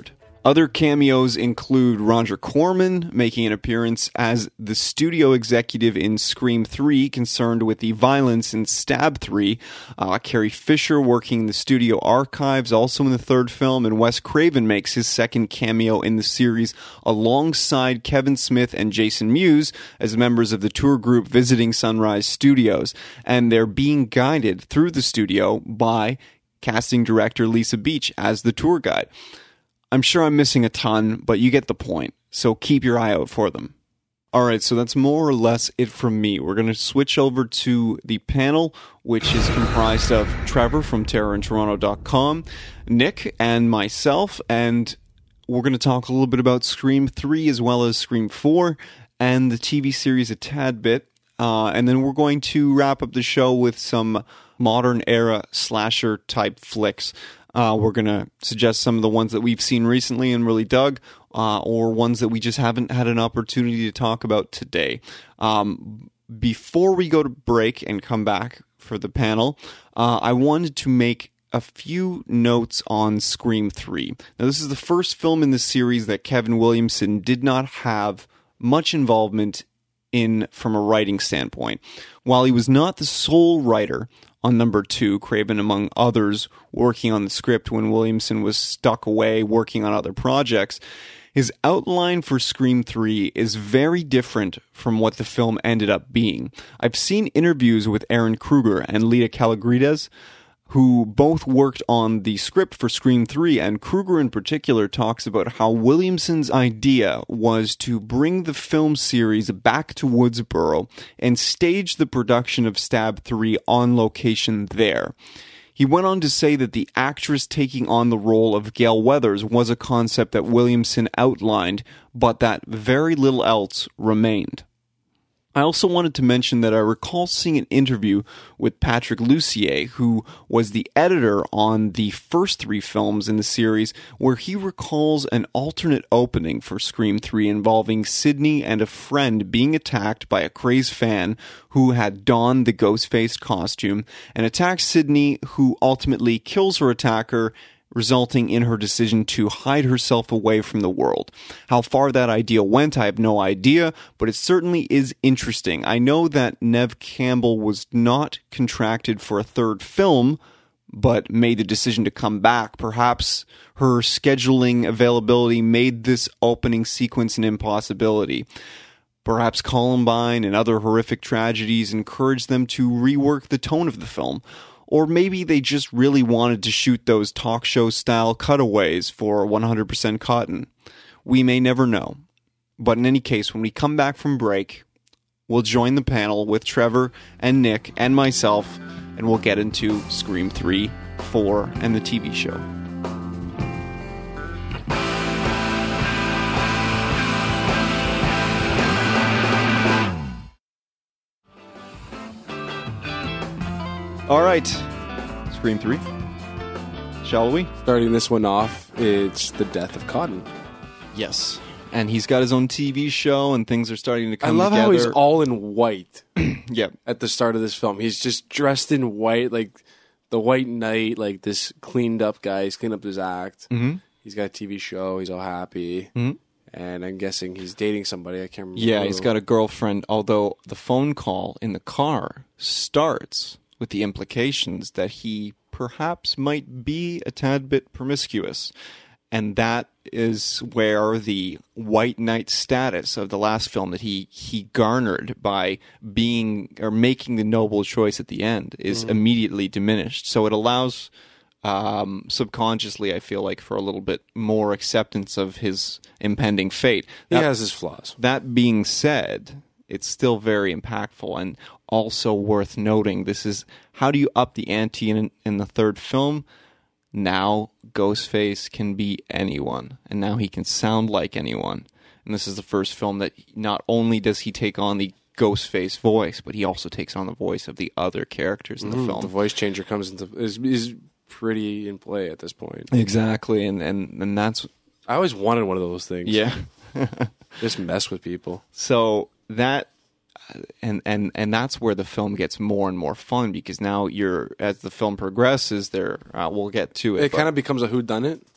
Other cameos include Roger Corman making an appearance as the studio executive in Scream three, concerned with the violence in Stab three, uh, Carrie Fisher working in the studio archives, also in the third film, and Wes Craven makes his second cameo in the series alongside Kevin Smith and Jason Mewes as members of the tour group visiting Sunrise Studios, and they're being guided through the studio by casting director Lisa Beach as the tour guide. I'm sure I'm missing a ton, but you get the point, so keep your eye out for them. Alright, so that's more or less it from me. We're going to switch over to the panel, which is comprised of Trevor from terror in toronto dot com, Nick, and myself, and we're going to talk a little bit about Scream three as well as Scream four, and the T V series a tad bit, uh, and then we're going to wrap up the show with some modern-era slasher-type flicks. Uh, we're going to suggest some of the ones that we've seen recently and really dug, uh, or ones that we just haven't had an opportunity to talk about today. Um, before we go to break and come back for the panel, uh, I wanted to make a few notes on Scream three. Now, this is the first film in the series that Kevin Williamson did not have much involvement in from a writing standpoint. While he was not the sole writer on number two, Craven, among others, working on the script when Williamson was stuck away working on other projects, his outline for Scream three is very different from what the film ended up being. I've seen interviews with Aaron Kruger and Lita Calagrides, who both worked on the script for Scream three, and Kruger in particular talks about how Williamson's idea was to bring the film series back to Woodsboro and stage the production of Stab three on location there. He went on to say that the actress taking on the role of Gail Weathers was a concept that Williamson outlined, but that very little else remained. I also wanted to mention that I recall seeing an interview with Patrick Lussier, who was the editor on the first three films in the series, where he recalls an alternate opening for Scream three involving Sidney and a friend being attacked by a crazed fan who had donned the Ghostface costume and attacks Sidney, who ultimately kills her attacker, resulting in her decision to hide herself away from the world. How far that idea went, I have no idea, but it certainly is interesting. I know that Neve Campbell was not contracted for a third film, but made the decision to come back. Perhaps her scheduling availability made this opening sequence an impossibility. Perhaps Columbine and other horrific tragedies encouraged them to rework the tone of the film. Or maybe they just really wanted to shoot those talk show style cutaways for one hundred percent Cotton. We may never know. But in any case, when we come back from break, we'll join the panel with Trevor and Nick and myself, and we'll get into Scream three, four, and the T V show. All right, Scream three. Shall we? Starting this one off, it's the death of Cotton. Yes. And he's got his own T V show, and things are starting to come I love together. how he's all in white. Yep. At the start of this film, he's just dressed in white, like the White Knight, like this cleaned up guy. He's cleaned up his act. Mm-hmm. He's got a T V show. He's all happy. Mm-hmm. And I'm guessing he's dating somebody. I can't remember. Yeah, who. he's got a girlfriend, although the phone call in the car starts with the implications that he perhaps might be a tad bit promiscuous. And that is where the White Knight status of the last film that he, he garnered by being or making the noble choice at the end is mm-hmm. immediately diminished. So it allows um, subconsciously, I feel like, for a little bit more acceptance of his impending fate. He that, has his flaws. That being said, it's still very impactful and also worth noting. This is, how do you up the ante in, in the third film? Now Ghostface can be anyone, and now he can sound like anyone. And this is the first film that not only does he take on the Ghostface voice, but he also takes on the voice of the other characters in the mm, film. The voice changer comes into is is pretty in play at this point. Exactly, and and, and that's... I always wanted one of those things. Yeah. Just mess with people. So that... And, and and that's where the film gets more and more fun, because now you're, as the film progresses, there uh, we'll get to it. It kind of becomes a whodunit.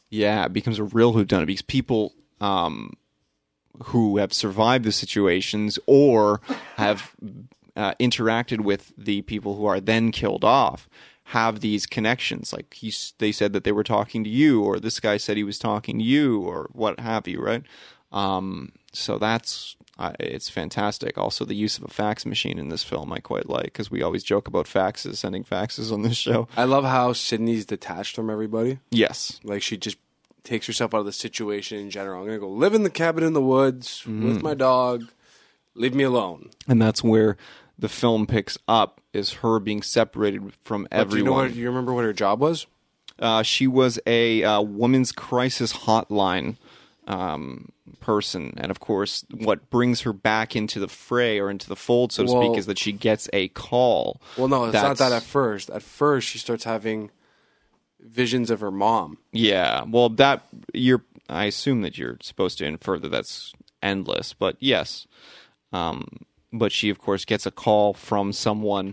Yeah, it becomes a real whodunit because people um, who have survived the situations or have uh, interacted with the people who are then killed off have these connections. Like he's, they said that they were talking to you, or this guy said he was talking to you, or what have you, right? Um, so that's uh, it's fantastic. Also, the use of a fax machine in this film I quite like, because we always joke about faxes, sending faxes on this show. I love how Sydney's detached from everybody. Yes. Like, she just takes herself out of the situation in general. I'm going to go live in the cabin in the woods Mm-hmm. with my dog. Leave me alone. And that's where the film picks up, is her being separated from But do everyone. you know what? You remember what her job was? Uh, she was a uh, women's crisis hotline um, person. And of course, what brings her back into the fray, or into the fold, so to Well- speak, is that she gets a call. Well, no, it's not That's- that at first. At first, she starts having visions of her mom. Yeah, well, that you're. I assume that you're supposed to infer that that's endless, but yes. Um, but she, of course, gets a call from someone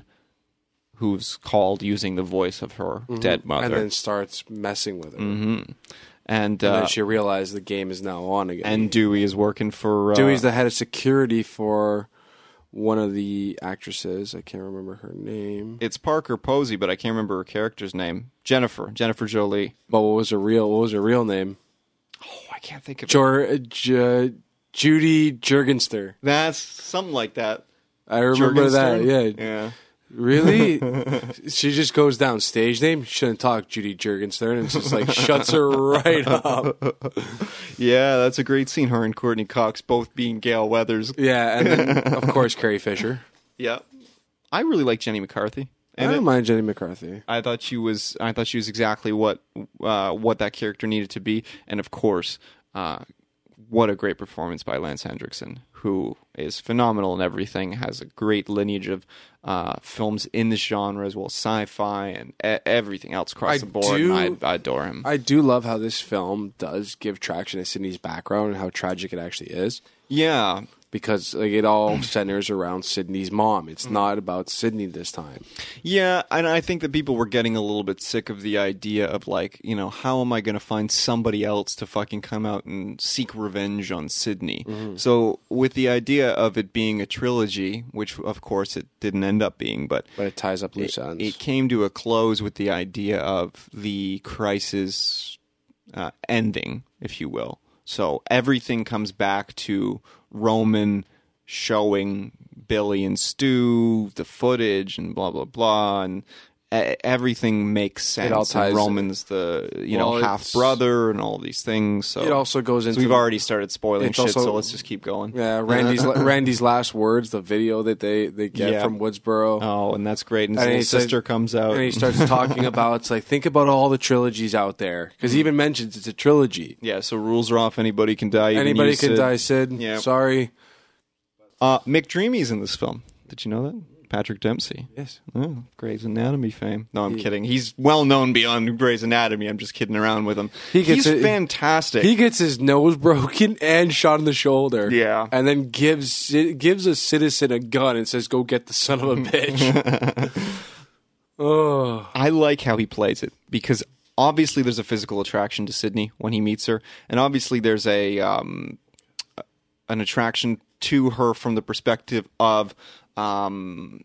who's called using the voice of her dead mother, And then starts messing with her. and And uh, then she realized the game is now on again. and Dewey is working for uh, Dewey's the head of security for one of the actresses. I can't remember her name. It's Parker Posey, but I can't remember her character's name. Jennifer, Jennifer Jolie. But what was her real? What was her real name? Oh, I can't think of it. Jor, J, Judy Jurgenster. That's something like that. I remember that. Jurgenstern? Yeah. Yeah. Really? She just goes down stage name. Shouldn't talk Judy Jurgenstern, and just like shuts her right up. Yeah, that's a great scene. Her and Courtney Cox both being Gail Weathers. Yeah, and then of course Carrie Fisher. Yeah. I really like Jenny McCarthy. I And don't it- mind Jenny McCarthy. I thought she was. I thought she was exactly what uh, what that character needed to be, and of course, uh, what a great performance by Lance Hendrickson, who is phenomenal in everything. Has a great lineage of uh, films in this genre, as well as sci-fi and e- everything else across I the board. do- and I, I adore him. I do love how this film does give traction to Sydney's background and how tragic it actually is. yeah, Because like it all centers around Sydney's mom. It's not about Sydney this time. Yeah, and I think that people were getting a little bit sick of the idea of, like, you know, how am I going to find somebody else to fucking come out and seek revenge on Sydney? Mm-hmm. So with the idea of it being a trilogy, which of course it didn't end up being, but But it ties up loose it, ends. it came to a close with the idea of the crisis uh, ending, if you will. So everything comes back to Roman showing Billy and Stu the footage and blah blah blah, and e- everything makes sense. all And ties- Roman's the you know Well, half it's- brother and all these things. So It also goes so into we've already started spoiling it's shit, also- so let's just keep going. yeah, Randy's Randy's last words, the video that they, they get Yeah. from Woodsboro. Oh, and that's great. And his And little he said- sister comes out. And he starts talking about, it's like, think about all the trilogies out there. Because he even mentions it's a trilogy. yeah, so rules are off. Anybody can die. even Anybody you, can Sid. die, Sid. Yeah. Sorry. Uh, McDreamy's in this film. Did you know that? Patrick Dempsey. Yes. Oh, Grey's Anatomy fame. No, I'm kidding. He's well known beyond Grey's Anatomy. I'm just kidding around with him. He gets He's it- fantastic. He gets his nose broken and shot in the shoulder. Yeah. And then gives gives a citizen a gun and says, go get the son of a bitch. Oh. I like how he plays it, because obviously there's a physical attraction to Sydney when he meets her, and obviously there's a um, an attraction to her from the perspective of um,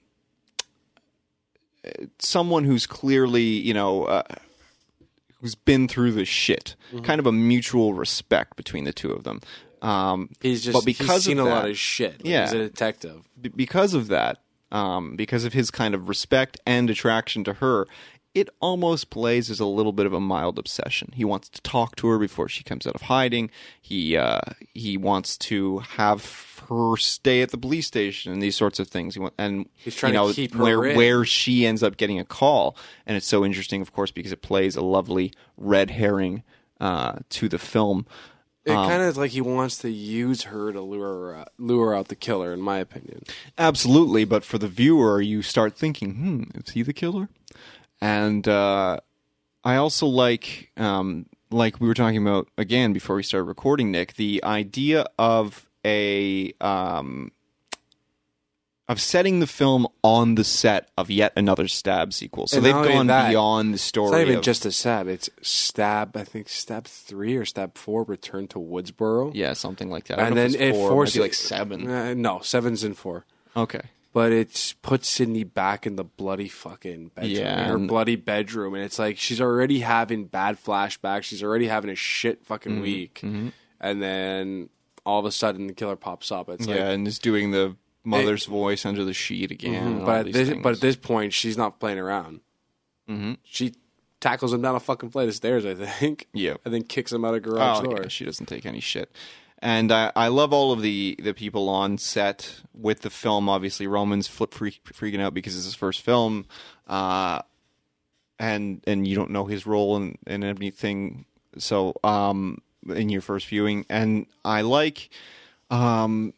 someone who's clearly, you know, uh, who's been through the shit. Mm-hmm. Kind of a mutual respect between the two of them. Um, He's just but because he's seen of a that, lot of shit. Like, Yeah. He's a detective. b- because of that, um, because of his kind of respect and attraction to her, it almost plays as a little bit of a mild obsession. He wants to talk to her before she comes out of hiding. He uh, he wants to have her stay at the police station and these sorts of things. He want, and He's trying you to know, keep her where in. where she ends up getting a call, and it's so interesting, of course, because it plays a lovely red herring uh, to the film. It Um, kind of like he wants to use her to lure her out, lure out the killer, in my opinion. Absolutely, but for the viewer, you start thinking, hmm, is he the killer? And uh, I also like, um, like we were talking about again before we started recording, Nick, the idea of a um, of setting the film on the set of yet another Stab sequel. So And they've not only gone that, beyond the It's story. not even of, just a Stab. It's Stab, I think Stab three or Stab four, Return to Woodsboro. yeah, something like that. I don't And know then if it it's four, forces... maybe like seven. Uh, no, seven's in four. Okay. But it puts Sydney back in the bloody fucking bedroom. Yeah, in her and- bloody bedroom. And it's like she's already having bad flashbacks. She's already having a shit fucking Mm-hmm. week. And then all of a sudden the killer pops up. It's Yeah, like, and is doing the mother's voice under the sheet again. and all but at these this, things. but at this point, she's not playing around. Mm-hmm. She tackles him down a fucking flight of stairs, I think. Yeah. And then kicks him out of garage Oh, door. yeah, she doesn't take any shit. And I, I love all of the, the people on set with the film. Obviously, Roman's flip freak, freaking out because it's his first film, uh, and and you don't know his role in, in anything. So um, in your first viewing, and I like um,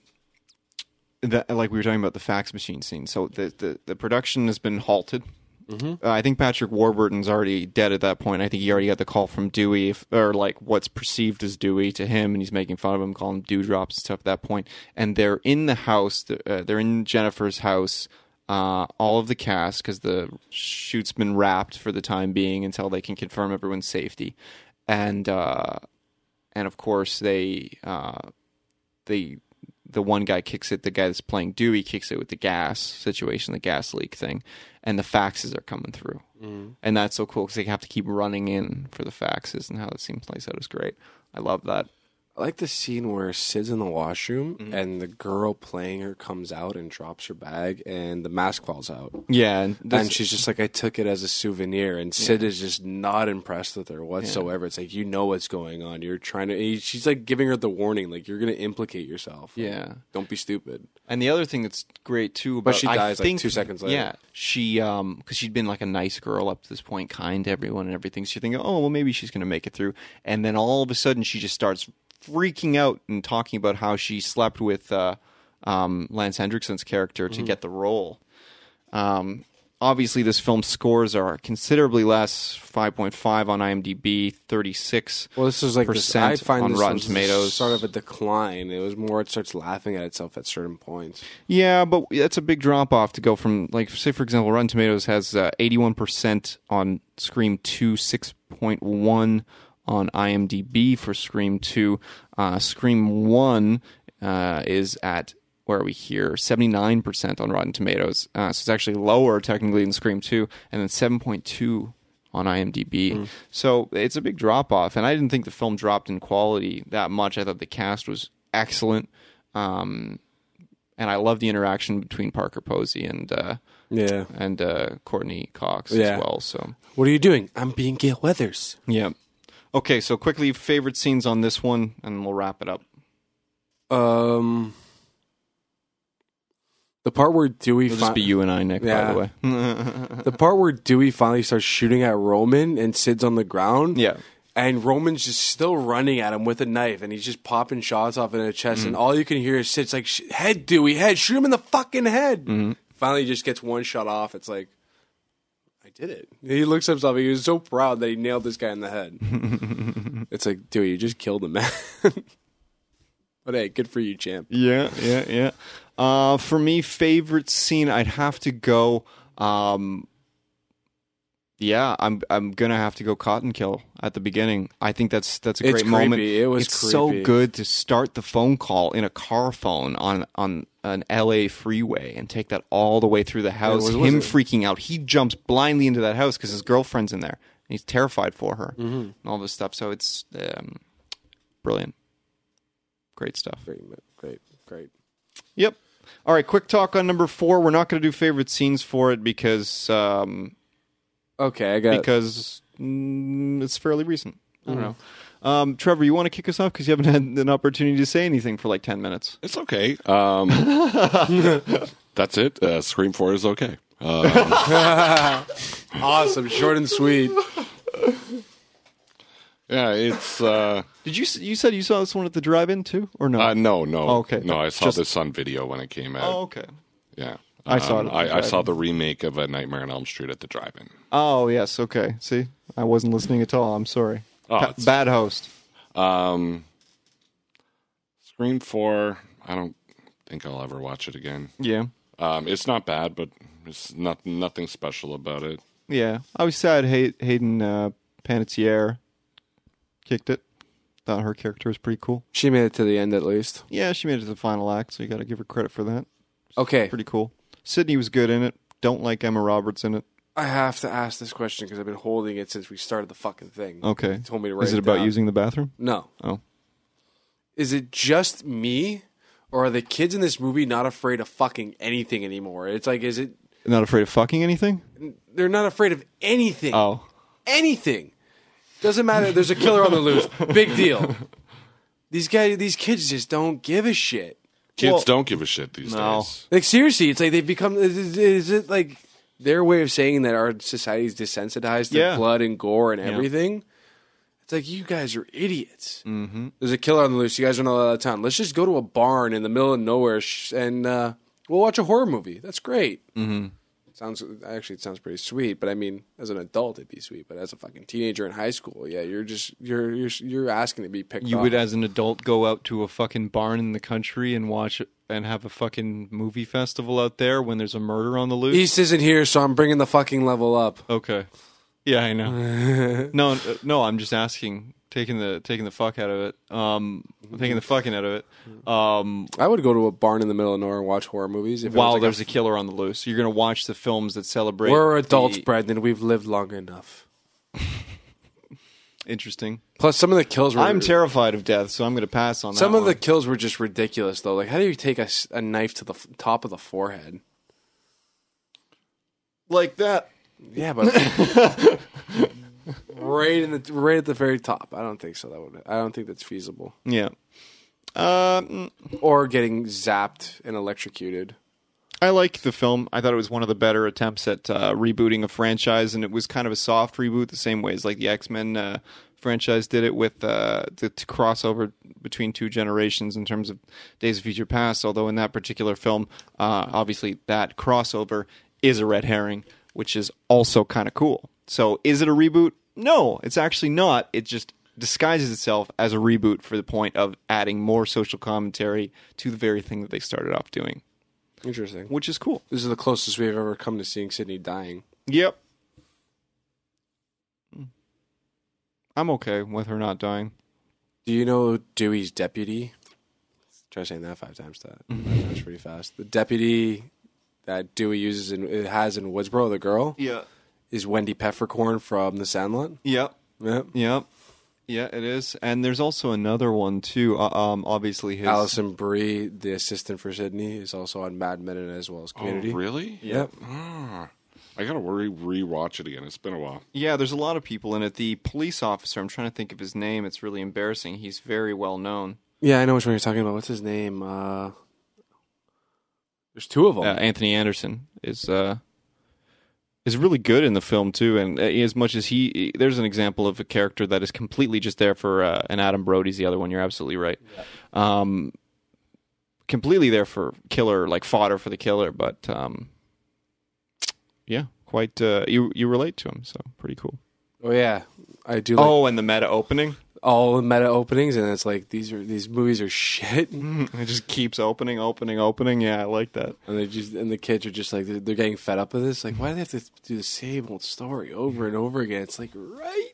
that, like we were talking about the fax machine scene. So the the, the production has been halted. Uh, I think Patrick Warburton's already dead at that point. I think he already got the call from Dewey, if, or like what's perceived as Dewey to him, and he's making fun of him, calling him dewdrops and stuff at that point. And they're in the house. Uh, they're in Jennifer's house. Uh, all of the cast, because the shoot's been wrapped for the time being until they can confirm everyone's safety. And uh, and of course they uh, they. The one guy kicks it, the guy that's playing Dewey kicks it with the gas situation, the gas leak thing, and the faxes are coming through. Mm. And that's so cool because they have to keep running in for the faxes, and how that scene plays out is great. I love that. I like the scene where Sid's in the washroom and the girl playing her comes out and drops her bag and the mask falls out. Yeah. And, And she's just like, I took it as a souvenir. And Sid is just not impressed with her whatsoever. It's like, you know what's going on. You're trying to... he- She's like giving her the warning, like, you're going to implicate yourself. Like, Yeah. don't be stupid. And the other thing that's great too about... But she I dies, like, think- two seconds later. Yeah. She, um, because she'd been like a nice girl up to this point, kind to everyone and everything. So you think, oh, well, maybe she's going to make it through. And then all of a sudden she just starts freaking out and talking about how she slept with uh, um, Lance Hendrickson's character to Mm-hmm. get the role. Um, obviously, this film's scores are considerably less, five point five on IMDb, thirty-six Well, this is like this, I percent find on this Rotten was Tomatoes. sort of a decline. It was more it starts laughing at itself at certain points. Yeah, but that's a big drop off to go from, like, say, for example, Rotten Tomatoes has uh, eighty-one percent on Scream two, six point one on IMDb for Scream two. Uh, Scream one uh, is at, where are we here, seventy-nine percent on Rotten Tomatoes. Uh, so it's actually lower, technically, than Scream two, and then seven point two on IMDb. Mm. So it's a big drop off, and I didn't think the film dropped in quality that much. I thought the cast was excellent. Um, and I love the interaction between Parker Posey and uh, Yeah. and uh, Courtney Cox Yeah. as well. So What are you doing? I'm being Gail Weathers. yeah. Okay, so quickly, favorite scenes on this one, and we'll wrap it up. Um, the part where Dewey It'll fi- just be you and I, Nick, by Yeah. the way. the part where Dewey finally starts shooting at Roman and Sid's on the ground. Yeah. And Roman's just still running at him with a knife, and he's just popping shots off in the chest, Mm. and all you can hear is Sid's like, "Sh- head, Dewey, head, shoot him in the fucking head. Mm-hmm. Finally, he just gets one shot off. It's like, I did it. He looks at himself, he was so proud that he nailed this guy in the head. It's like, Dewey, you just killed him, man. But hey, good for you, champ. Yeah, yeah, yeah. Uh, for me, favorite scene, I'd have to go. Um, yeah, I'm I'm gonna have to go Cotton Kill at the beginning. I think that's that's a It's great moment. creepy. It was it's so creepy. good to start the phone call in a car phone on on an L A freeway and take that all the way through the house. was- was Him it- freaking out. He jumps blindly into that house because his girlfriend's in there. And he's terrified for her Mm-hmm. and all this stuff. So it's um, brilliant. Great stuff. Great, great, great. Yep. All right, quick talk on number four. We're not going to do favorite scenes for it because um, Okay, I got because mm, it's fairly recent. I don't know. Um, Trevor, you want to kick us off because you haven't had an opportunity to say anything for like ten minutes. It's okay. Um, that's it. Uh, Scream four is okay. Um, awesome, short and sweet. yeah, it's uh, Did you you said you saw this one at the drive-in too, or no? uh, no, no. Oh, okay. No, I saw Just- this on video when it came out. oh, okay. Yeah, I saw Um, it at the I, I saw drive-in. the remake of A Nightmare on Elm Street at the drive-in. Oh, yes. Okay. See, I wasn't listening at all. I'm sorry. Oh, Pa- it's- bad host. Um, Scream four. I don't think I'll ever watch it again. Yeah. Um, it's not bad, but it's not nothing special about it. Yeah, I was sad Hay- Hayden uh, Panettiere kicked it. Thought her character was pretty cool. She made it to the end at least. Yeah, she made it to the final act, so you got to give her credit for that. Okay. Pretty cool. Sydney was good in it. Don't like Emma Roberts in it. I have to ask this question because I've been holding it since we started the fucking thing. Okay. You told me to write Is it it about down. using the bathroom? No. Oh. Is it just me, or are the kids in this movie not afraid of fucking anything anymore? It's like, is it... Not afraid of fucking anything? They're not afraid of anything. Oh. Anything. Doesn't matter. There's a killer on the loose. Big deal. These guys, these kids just don't give a shit. Kids Well, don't give a shit these no. days. Like, seriously, it's like they've become... Is, is it like their way of saying that our society's desensitized to Yeah. blood and gore and everything? It's like, you guys are idiots. Mm-hmm. There's a killer on the loose. You guys are not allowed out of town. Let's just go to a barn in the middle of nowhere sh- and uh, we'll watch a horror movie. That's great. Mm-hmm. Sounds actually, it sounds pretty sweet. But I mean, as an adult, it'd be sweet. But as a fucking teenager in high school, yeah, you're just you're you're you're asking to be picked. You off. would, as an adult, go out to a fucking barn in the country and watch it and have a fucking movie festival out there when there's a murder on the loose? East isn't here, so I'm bringing the fucking level up. Okay. Yeah, I know. no, uh, no, I'm just asking, taking the taking the fuck out of it, um, taking the fucking out of it. Um, I would go to a barn in the middle of nowhere and watch horror movies. If it while was like there's a, killer on the loose, you're gonna watch the films that celebrate. We're adults, the- Brendan. We've lived long enough. Interesting. Plus, some of the kills were. I'm terrified of death, so I'm gonna pass on that. Some of the one. kills were just ridiculous, though. Like, how do you take a, s- a knife to the f- top of the forehead? like that. Yeah, but right in the right at the very top. I don't think so. That would. I don't think that's feasible. Yeah. Um, Or getting zapped and electrocuted. I like the film. I thought it was one of the better attempts at uh, rebooting a franchise, and it was kind of a soft reboot, the same way as like the X-Men uh, franchise did it with uh, the t- crossover between two generations in terms of Days of Future Past. Although in that particular film, uh, obviously that crossover is a red herring, which is also kind of cool. So is it a reboot? No, it's actually not. It just disguises itself as a reboot for the point of adding more social commentary to the very thing that they started off doing. Interesting. Which is cool. This is the closest we've ever come to seeing Sydney dying. Yep. I'm okay with her not dying. Do you know Dewey's deputy? Try saying that five times. That five times pretty fast. The deputy that Dewey uses in it has in Woodsboro, the girl, Yeah. is Wendy Peppercorn from The Sandlot. Yep. Yep. Yep. Yeah, it is. And there's also another one, too. Uh, um, obviously, his... Alison Brie, the assistant for Sydney, is also on Mad Men as well as Community. Oh, really? Yep. Ah, I gotta re rewatch it again. It's been a while. Yeah, there's a lot of people in it. The police officer, I'm trying to think of his name. It's really embarrassing. He's very well known. Yeah, I know which one you're talking about. What's his name? Uh, there's two of them. Uh, Anthony Anderson is... Uh, is really good in the film too, and uh, as much as he, there's an example of a character that is completely just there for, uh, and Adam Brody's the other one. You're absolutely right. Yeah. Um, completely there for killer, like fodder for the killer, but um, yeah, quite. Uh, you you relate to him, so pretty cool. Oh yeah, I do. Like Oh, and the meta opening. all the meta openings, and it's like these are these movies are shit, and It just keeps opening, opening, opening. Yeah, I like that. they just and the kids are just like they're, they're getting fed up with this. Like, why do they have to do the same old story over and over again? It's like, right?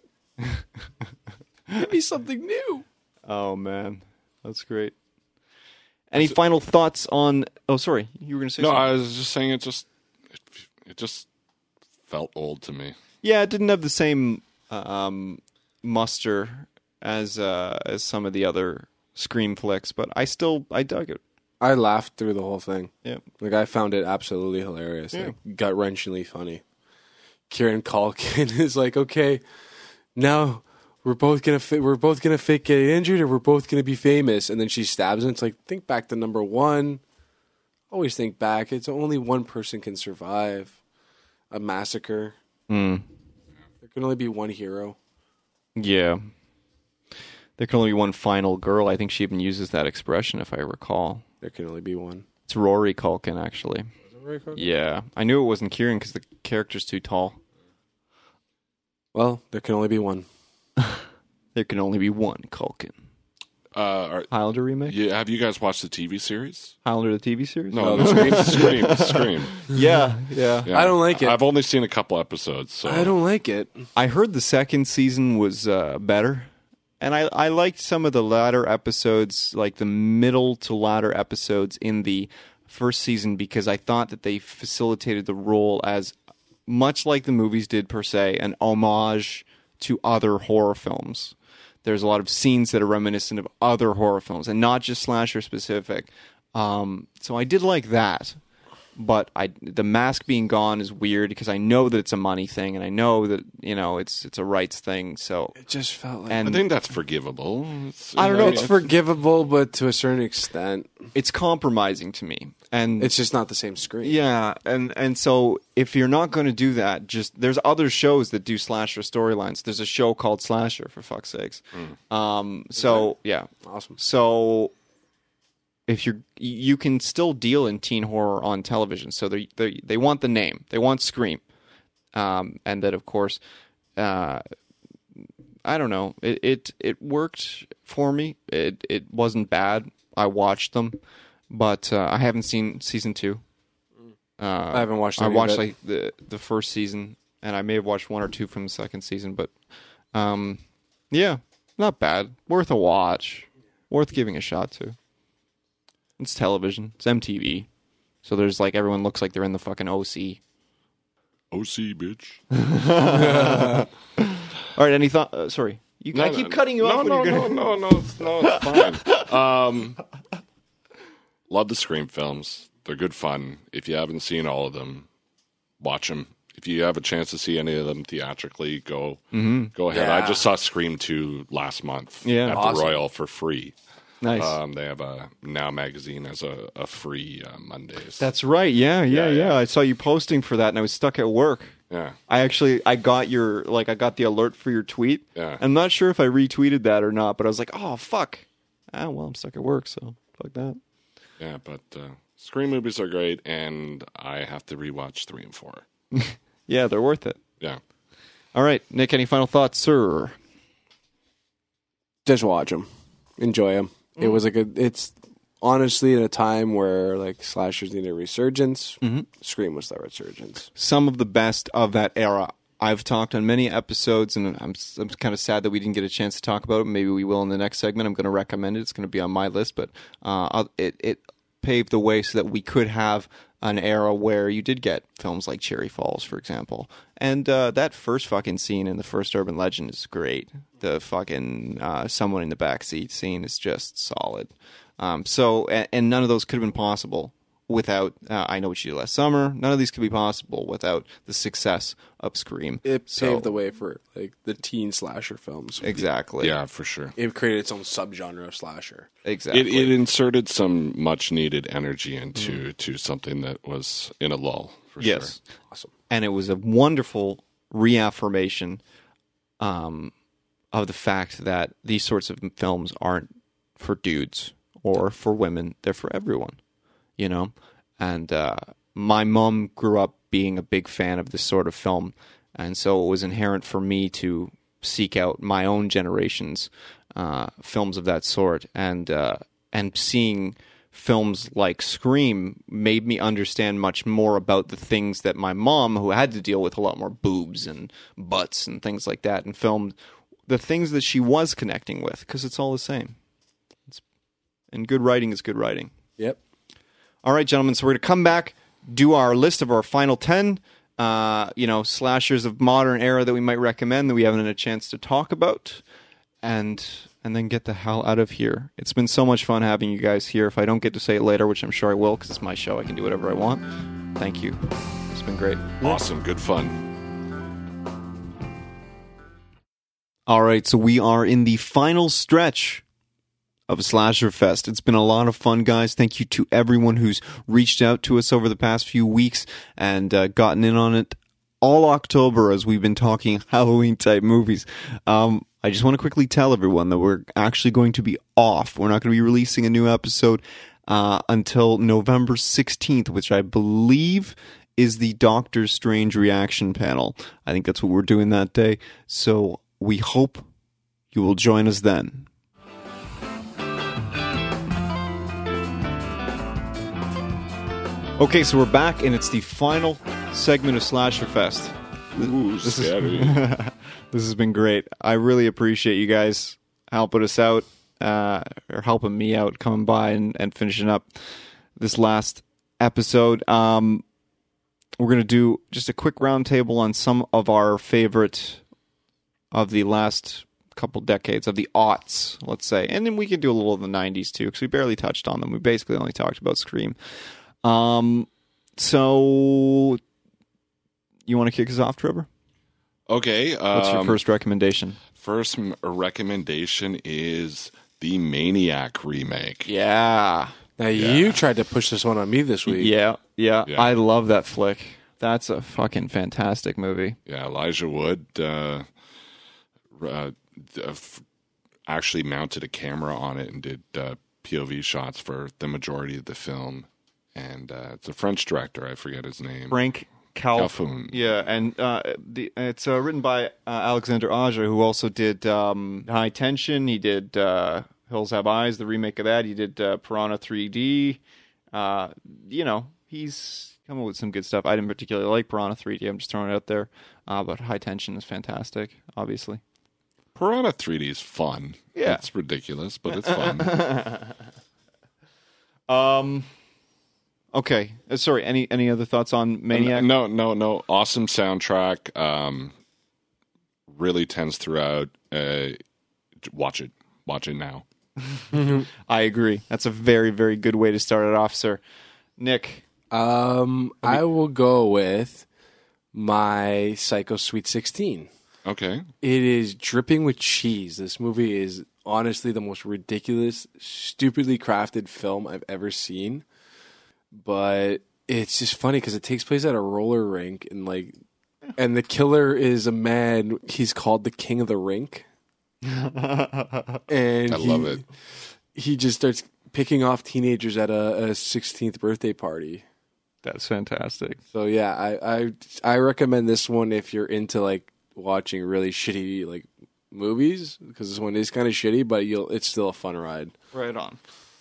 Give me something new. Oh man, that's great. Any final thoughts on? Oh, sorry, you were going to say No, something. I was just saying it just it, it just felt old to me. Yeah, it didn't have the same um, muster as uh, as some of the other Scream flicks, but I still I dug it. I laughed through the whole thing. Yeah, Like, I found it absolutely hilarious, Yeah. like gut wrenchingly funny. Kieran Culkin is like, okay, now we're both gonna fi- we're both gonna fake get injured, or we're both gonna be famous. And then she stabs him. It's like, think back to number one. Always think back. It's only one person can survive a massacre. mm. There can only be one hero. yeah. There can only be one final girl. I think she even uses that expression, if I recall. There can only be one. It's Rory Culkin, actually. Yeah, I knew it wasn't Kieran because the character's too tall. Well, there can only be one. There can only be one Culkin. Uh, are, Highlander remake? yeah, have you guys watched the T V series? Highlander the T V series? No, no Scream, Scream, Scream. Yeah, yeah. Yeah. I don't like it. I've only seen a couple episodes. So. I don't like it. I heard the second season was uh, better, and I, I liked some of the latter episodes, like the middle to latter episodes in the first season, because I thought that they facilitated the role as much like the movies did per se, an homage to other horror films. There's a lot of scenes that are reminiscent of other horror films, and not just slasher specific. Um, so I did like that. But I, the mask being gone is weird because I know that it's a money thing, and I know that, you know, it's it's a rights thing. So It just felt like... and I think that's forgivable. It's, I don't know, it's forgivable, but to a certain extent, it's compromising to me. And it's just not the same screen. yeah, and and so if you're not going to do that, just there's other shows that do slasher storylines. There's a show called Slasher, for fuck's sakes. Um, so yeah, Awesome. so if you're you can still deal in teen horror on television. So they they they want the name, they want Scream, um, and that of course, uh, I don't know, it, it it worked for me. It it wasn't bad. I watched them. But uh, I haven't seen season two. Uh, I haven't watched I any of watched it. like the the first season, and I may have watched one or two from the second season. But um, yeah, not bad. Worth a watch. Worth giving a shot to. It's television. It's M T V. So there's like everyone looks like they're in the fucking O C. O C, bitch. All right. Any thought? Uh, sorry, you. No, I keep no, cutting you no, off. No, when no, you're no, gonna... no, no, it's, no, it's fine. Um, love the Scream films. They're good fun. If you haven't seen all of them, watch them. If you have a chance to see any of them theatrically, go go ahead. I Yeah. just saw Scream two last month Yeah. at Awesome. the Royal for free. Nice. Um, they have a Now magazine as a, a free uh, Mondays. That's right. Yeah, yeah, Yeah, yeah, yeah. I saw you posting for that, and I was stuck at work. yeah. I actually I got your like I got the alert for your tweet. Yeah. I'm not sure if I retweeted that or not, but I was like, oh fuck. Ah, well, I'm stuck at work, so fuck that. Yeah, but uh, Scream movies are great, and I have to rewatch three and four. Yeah, they're worth it. Yeah. All right, Nick, any final thoughts, sir? Just watch them. Enjoy them. It was like a... It's honestly in a time where like slashers need a resurgence. Scream was the resurgence. Some of the best of that era. I've talked on many episodes, and I'm I'm kind of sad that we didn't get a chance to talk about it. Maybe we will in the next segment. I'm going to recommend it. It's going to be on my list, but uh, I'll- it it paved the way so that we could have an era where you did get films like Cherry Falls, for example. And uh, that first fucking scene in the first Urban Legend is great. The fucking uh, someone in the backseat scene is just solid. Um, so, and, and none of those could have been possible without uh, I Know What You Did Last Summer. None of these could be possible without the success of Scream. It So- paved the way for like the teen slasher films. Exactly. Yeah, for sure. It created its own subgenre of slasher. Exactly. It, it inserted some much needed energy into Mm. to something that was in a lull. For yes. sure. Awesome. And it was a wonderful reaffirmation um, of the fact that these sorts of films aren't for dudes or for women. They're for everyone, you know? And uh, my mom grew up being a big fan of this sort of film. And so it was inherent for me to seek out my own generation's uh, films of that sort. And, uh, and seeing films like Scream made me understand much more about the things that my mom, who had to deal with a lot more boobs and butts and things like that, and filmed the things that she was connecting with, because it's all the same. It's, and good writing is good writing. Yep. All right, gentlemen, so we're going to come back, do our list of our final ten, uh, you know, slashers of modern era that we might recommend that we haven't had a chance to talk about, and and then get the hell out of here. It's been so much fun having you guys here. If I don't get to say it later, which I'm sure I will because it's my show, I can do whatever I want. Thank you. It's been great. Awesome. Good fun. All right, so we are in the final stretch of Slasher Fest. It's been a lot of fun, guys. Thank you to everyone who's reached out to us over the past few weeks and uh, gotten in on it all October as we've been talking Halloween-type movies. Um, I just want to quickly tell everyone that we're actually going to be off. We're not going to be releasing a new episode uh, until November sixteenth, which I believe is the Doctor Strange reaction panel. I think that's what we're doing that day. So we hope you will join us then. Okay, so we're back, and it's the final segment of Slasher Fest. Ooh, This scary. is this has been great. I really appreciate you guys helping us out, uh, or helping me out, coming by and, and finishing up this last episode. Um, we're gonna do just a quick roundtable on some of our favorite of the last couple decades, of the aughts, let's say, and then we can do a little of the nineties too, because we barely touched on them. We basically only talked about Scream. Um, so you want to kick us off, Trevor? Okay. Um, What's your first recommendation? First m- recommendation is the Maniac remake. Yeah. Now, you tried to push this one on me this week. Yeah, yeah. Yeah. I love that flick. That's a fucking fantastic movie. Yeah, Elijah Wood uh, uh, d- uh, f- actually mounted a camera on it and did uh, P O V shots for the majority of the film. And uh, it's a French director. I forget his name. Frank Cal- Calhoun. Yeah, and uh, the, it's uh, written by uh, Alexander Aja, who also did um, High Tension. He did uh, Hills Have Eyes, the remake of that. He did uh, Piranha three D. Uh, you know, he's come up with some good stuff. I didn't particularly like Piranha three D. I'm just throwing it out there. Uh, but High Tension is fantastic, obviously. Piranha three D is fun. Yeah. It's ridiculous, but it's fun. Um. Okay. Uh, sorry. Any any other thoughts on Maniac? No, no, no. Awesome soundtrack. Um, really tense throughout. Uh, watch it. Watch it now. I agree. That's a very very good way to start it off, sir. Nick. Um, I will go with my Psycho Sweet sixteen. Okay. It is dripping with cheese. This movie is honestly the most ridiculous, stupidly crafted film I've ever seen. But it's just funny because it takes place at a roller rink, and like, and the killer is a man. He's called the King of the Rink, and I he, love it. He just starts picking off teenagers at a, a sixteenth birthday party. That's fantastic. So yeah, I, I I recommend this one if you're into like watching really shitty like movies, because this one is kind of shitty, but you'll it's still a fun ride. Right on.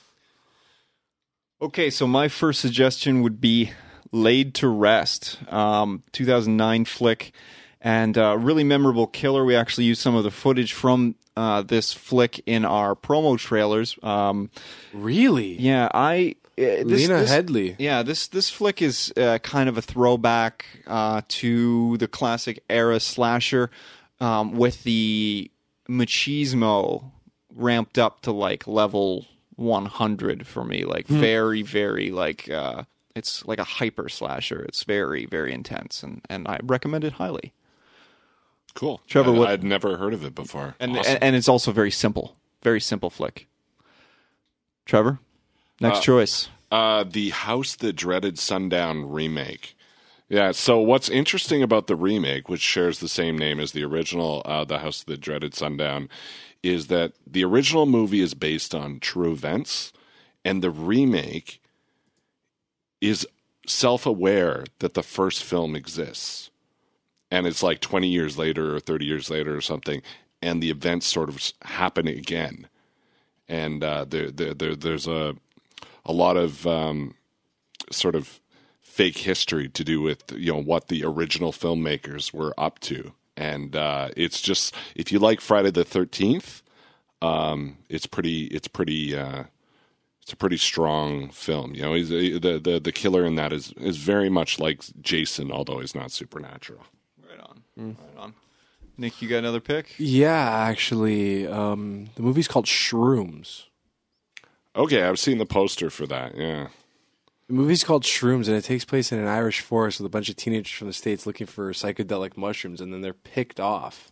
Okay, so my first suggestion would be Laid to Rest, um, two thousand nine flick, and uh, really memorable killer. We actually used some of the footage from uh, this flick in our promo trailers. Um, Really? yeah, I uh, this, Lena this- Headey. Yeah, this this flick is uh, kind of a throwback uh, to the classic era slasher, um, with the machismo ramped up to like level one hundred for me. Like very, very like uh, it's like a hyper slasher. It's very, very intense, and, and I recommend it highly. Cool. Trevor, I, what- I'd never heard of it before. And, Awesome. and and it's also very simple, very simple flick. Trevor, next Uh, choice. Uh, the House That Dreaded Sundown remake. Yeah, so what's interesting about the remake, which shares the same name as the original, uh, The House That Dreaded Sundown, is that the original movie is based on true events, and the remake is self-aware that the first film exists. And it's like twenty years later or thirty years later or something, and the events sort of happen again. And uh, there, there, there, there's a a lot of um, sort of fake history to do with, you know, what the original filmmakers were up to. And uh, it's just, if you like Friday the thirteenth, um, it's pretty, it's pretty, uh, it's a pretty strong film. You know, he's, the the the killer in that is is very much like Jason, although he's not supernatural. Right on. Right on. Nick, you got another pick? Yeah, actually, um, the movie's called Shrooms. Okay, I've seen the poster for that. Yeah. The movie's called Shrooms, and it takes place in an Irish forest with a bunch of teenagers from the States looking for psychedelic mushrooms, and then they're picked off.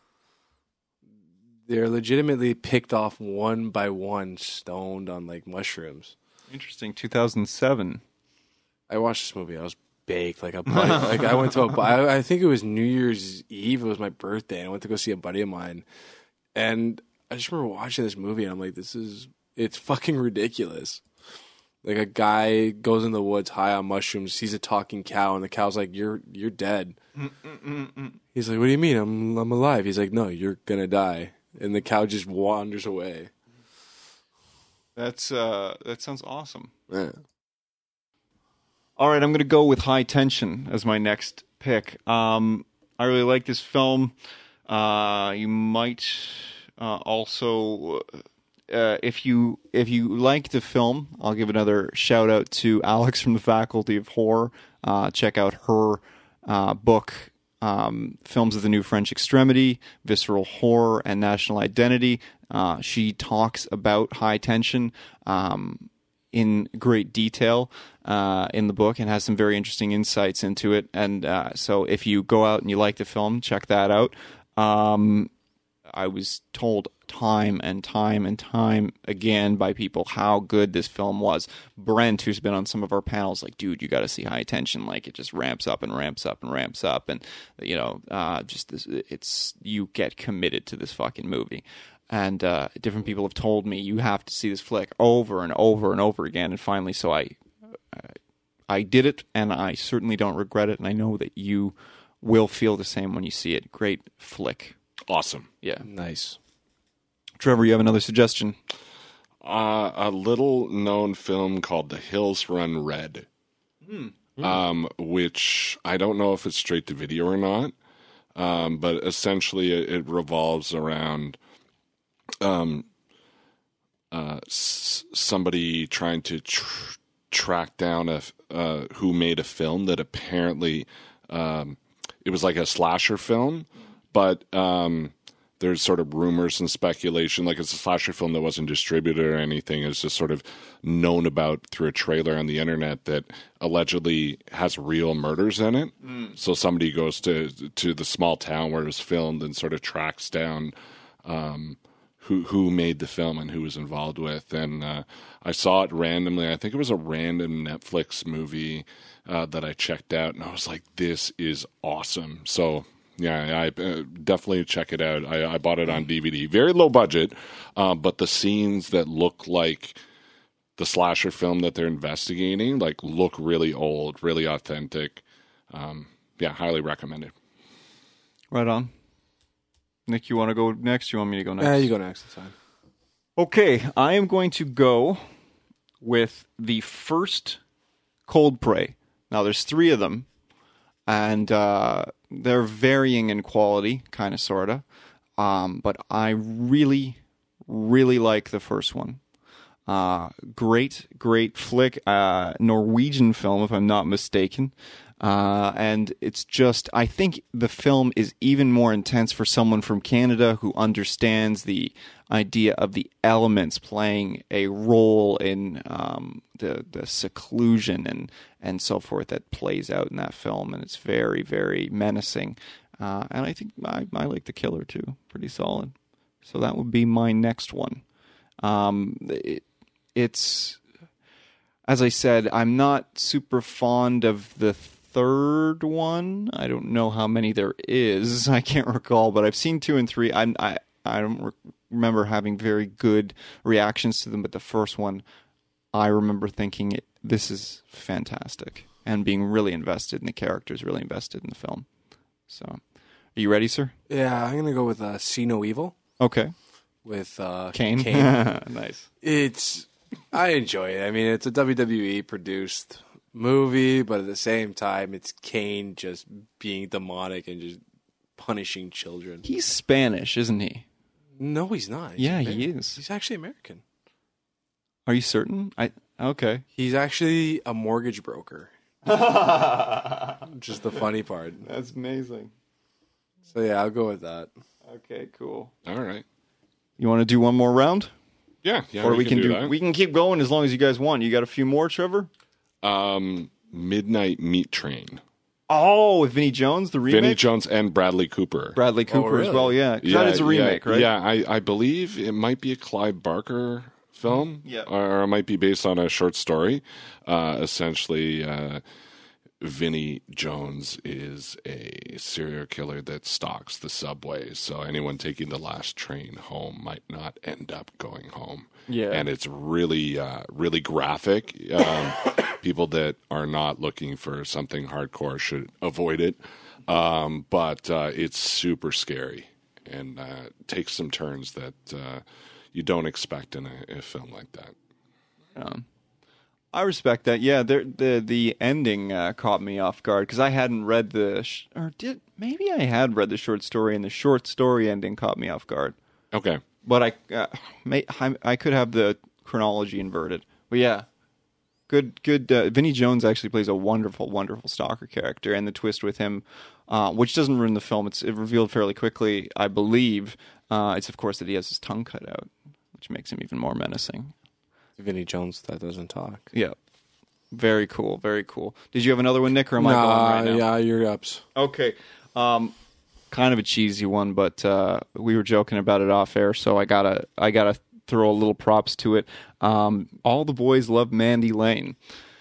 They're legitimately picked off one by one, stoned on, like, mushrooms. Interesting. two thousand seven. I watched this movie. I was baked. Like, a buddy, like I went to a, I, I think it was New Year's Eve. It was my birthday, and I went to go see a buddy of mine. And I just remember watching this movie, and I'm like, this is, it's fucking ridiculous. Like, a guy goes in the woods high on mushrooms, sees a talking cow, and the cow's like, "You're you're dead." He's like, "What do you mean? I'm I'm alive." He's like, "No, you're gonna die." And the cow just wanders away. That's uh, that sounds awesome. Yeah. All right, I'm going to go with High Tension as my next pick. Um, I really like this film. Uh, you might uh, also, uh, if you if you like the film, I'll give another shout out to Alex from the Faculty of Horror. Uh, check out her uh, book, um, Films of the New French Extremity, Visceral Horror, and National Identity. Uh, she talks about High Tension um, in great detail uh, in the book and has some very interesting insights into it. And uh, so if you go out and you like the film, check that out. Um, I was told time and time and time again by people how good this film was. Brent, who's been on some of our panels, like, dude, you got to see High Tension. Like, it just ramps up and ramps up and ramps up, and you know, uh, just this, it's you get committed to this fucking movie. And uh, different people have told me you have to see this flick over and over and over again. And finally, so I, I, I did it, and I certainly don't regret it. And I know that you will feel the same when you see it. Great flick. Awesome. Yeah. Nice. Trevor, you have another suggestion? Uh, a little known film called The Hills Run Red, mm. um, which I don't know if it's straight to video or not, um, but essentially it, it revolves around um, uh, s- somebody trying to tr- track down a uh, who made a film that apparently um, it was like a slasher film, but um, there's sort of rumors and speculation, like it's a slasher film that wasn't distributed or anything. It's just sort of known about through a trailer on the internet that allegedly has real murders in it. Mm. So somebody goes to to the small town where it was filmed and sort of tracks down um, who who made the film and who was involved with. And uh, I saw it randomly. I think it was a random Netflix movie uh, that I checked out, and I was like, "This is awesome!" So. Yeah, I uh, definitely check it out. I, I bought it on D V D. Very low budget, uh, but the scenes that look like the slasher film that they're investigating, like, look really old, really authentic. Um, yeah, highly recommended. Right on. Nick, you want to go next? You want me to go next? Yeah, you go next. That's fine. Okay, I am going to go with the first Cold Prey. Now, there's three of them. And uh, they're varying in quality, kind of, sort of. Um, but I really, really like the first one. Uh, great, great flick. Uh, Norwegian film, if I'm not mistaken. Uh, and it's just, I think the film is even more intense for someone from Canada who understands the idea of the elements playing a role in um, the the seclusion and, and so forth that plays out in that film. And it's very, very menacing. Uh, and I think I, I like The Killer, too. Pretty solid. So that would be my next one. Um, it, it's, as I said, I'm not super fond of the third one. I don't know how many there is. I can't recall, but I've seen two and three. I'm, I I don't re- remember having very good reactions to them, but the first one, I remember thinking, it, this is fantastic, and being really invested in the characters, really invested in the film. So, are you ready, sir? Yeah, I'm going to go with uh, See No Evil. Okay. With uh, Kane. Kane. Nice. It's, I enjoy it. I mean, it's a W W E produced movie, but at the same time, it's Kane just being demonic and just punishing children. He's Spanish, isn't he? No, he's not. He's yeah, American. he is. He's actually American. Are you certain? I okay. He's actually a mortgage broker. Which is the funny part. That's amazing. So yeah, I'll go with that. Okay, cool. All right. You want to do one more round? Yeah, yeah. Or we, we can, can do, that. we can keep going as long as you guys want. You got a few more, Trevor? Um, Midnight Meat Train. Oh, with Vinnie Jones, the remake? Vinnie Jones and Bradley Cooper. Bradley Cooper oh, really? as well, yeah. yeah. That is a remake, yeah, right? Yeah, I, I believe it might be a Clive Barker film. Yeah. Or it might be based on a short story. Uh, essentially, uh, Vinnie Jones is a serial killer that stalks the subways. So anyone taking the last train home might not end up going home. Yeah. And it's really, uh, really graphic. Um, people that are not looking for something hardcore should avoid it. Um, but uh, it's super scary and uh, takes some turns that uh, you don't expect in a, a film like that. Um, I respect that. Yeah, there, the the ending uh, caught me off guard because I hadn't read the sh- or did maybe I had read the short story, and the short story ending caught me off guard. Okay. But I, uh, may, I, I could have the chronology inverted. But yeah, good, good. Uh, Vinnie Jones actually plays a wonderful, wonderful stalker character, and the twist with him, uh, which doesn't ruin the film. It's it revealed fairly quickly, I believe. Uh, it's of course that he has his tongue cut out, which makes him even more menacing. Vinnie Jones that doesn't talk. Yeah. Very cool, very cool. Did you have another one, Nick, or am I Nah, going right now? yeah, you're ups. Okay. Um, kind of a cheesy one, but uh, we were joking about it off air, so I gotta I gotta throw a little props to it. Um, All the Boys Love Mandy Lane.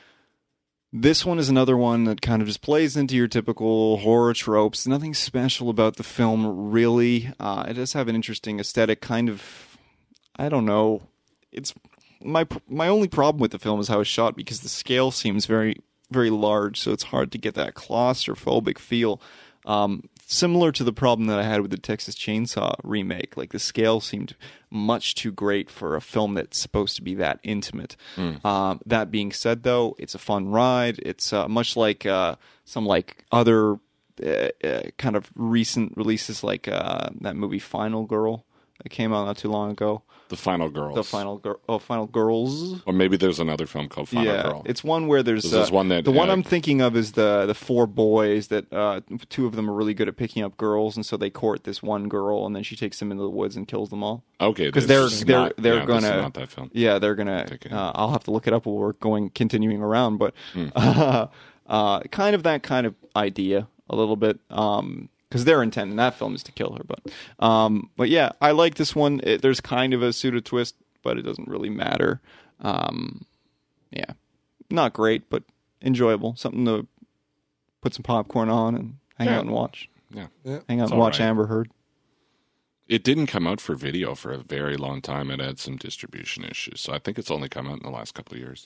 This one is another one that kind of just plays into your typical horror tropes. Nothing special about the film, really. Uh, it does have an interesting aesthetic, kind of. I don't know. It's my my only problem with the film is how it's shot because the scale seems very very large, so it's hard to get that claustrophobic feel. Um, similar to the problem that I had with the Texas Chainsaw remake, like the scale seemed much too great for a film that's supposed to be that intimate. Mm. Um, that being said, though, it's a fun ride. It's uh, much like uh, some like other uh, uh, kind of recent releases, like uh, that movie Final Girl that came out not too long ago. The Final Girls. The Final Girl. Oh, Final Girls. Or maybe there's another film called Final yeah, Girl. It's one where there's This is uh, one that, the one uh, I'm thinking of is the the four boys that uh, two of them are really good at picking up girls, and so they court this one girl, and then she takes them into the woods and kills them all. Okay, because this they're is they're not- they're yeah, this is gonna not that film. yeah they're gonna. Okay. Uh, I'll have to look it up while we're going continuing around, but Hmm. uh, uh, kind of that kind of idea a little bit. Um, Because their intent in that film is to kill her, but um, but yeah, I like this one. It, there's kind of a pseudo twist, but it doesn't really matter. Um, yeah, not great, but enjoyable. Something to put some popcorn on and hang Yeah. out and watch. Yeah. Hang out It's and watch all right. Amber Heard. It didn't come out for video for a very long time. It had some distribution issues. So I think it's only come out in the last couple of years.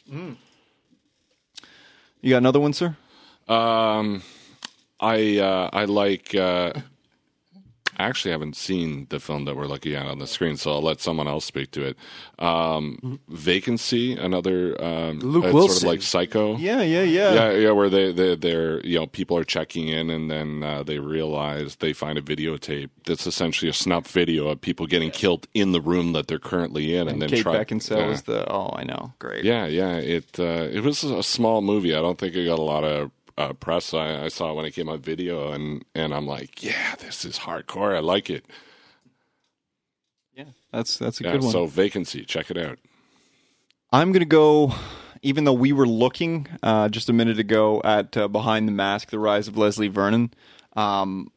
You got another one, sir? Um, I uh, I like. Uh, I actually haven't seen the film that we're looking at on the screen, so I'll let someone else speak to it. Um, Vacancy, another um, Luke it's Wilson. sort of like Psycho. Yeah, yeah, yeah. Yeah, yeah, where they, they, they're, you know, people are checking in and then uh, they realize they find a videotape that's essentially a snuff video of people getting killed in the room that they're currently in. And, And then Kate try, Beckinsale yeah. is the. Oh, I know. Great. Yeah, yeah. It, uh, it was a small movie. I don't think it got a lot of uh, press. I, I saw it when it came on video and, and I'm like, yeah, this is hardcore. I like it. Yeah, that's that's a Yeah, good one. so Vacancy, check it out. I'm going to go, even though we were looking uh, just a minute ago at uh, Behind the Mask, The Rise of Leslie Vernon. Um,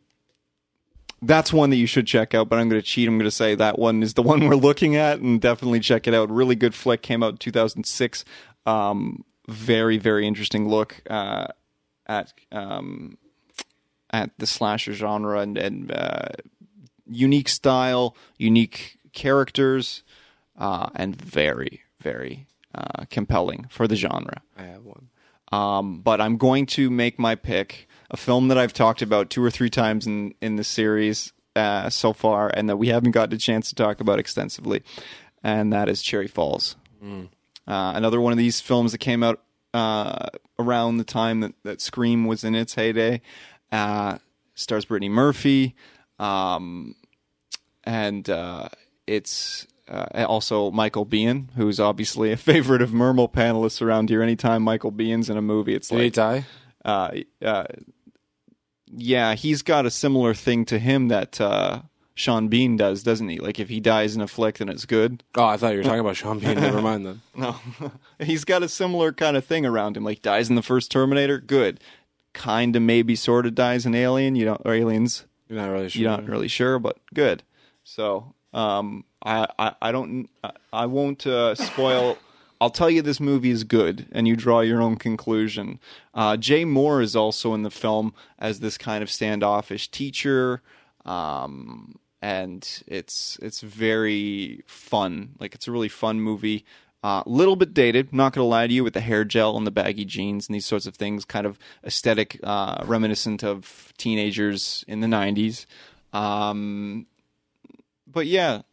that's one that you should check out, but I'm going to cheat. I'm going to say that one is the one we're looking at, and definitely check it out. Really good flick. Came out in two thousand six. Um, very, very interesting look uh, at um, at the slasher genre and, and uh, unique style, unique characters, uh, and very, very uh, compelling for the genre. I have one. Um, but I'm going to make my pick, a film that I've talked about two or three times in, in the series uh, so far, and that we haven't gotten a chance to talk about extensively, and that is Cherry Falls. Mm. Uh, another one of these films that came out uh, around the time that, that Scream was in its heyday. Uh, stars Brittany Murphy, um, and uh, it's uh, also Michael Biehn, who's obviously a favorite of Mermal panelists around here. Anytime Michael Bihn's in a movie, it's Did like he die? uh, uh, yeah, he's got a similar thing to him that uh, Sean Bean does, doesn't he? Like if he dies in a flick, then it's good. Oh, I thought you were talking about Sean Bean. Never mind then. No, he's got a similar kind of thing around him. Like dies in the first Terminator, good. Kind of, maybe, sort of dies in Alien. You don't, or Aliens. You're not really sure. You're not really sure, but good. So, um, I, I, I don't, I, I won't uh, spoil. I'll tell you this movie is good, and you draw your own conclusion. Uh, Jay Moore is also in the film as this kind of standoffish teacher, um, and it's it's very fun. Like it's a really fun movie. A uh, little bit dated, not going to lie to you, with the hair gel and the baggy jeans and these sorts of things, kind of aesthetic, uh, reminiscent of teenagers in the nineties. Um, but yeah,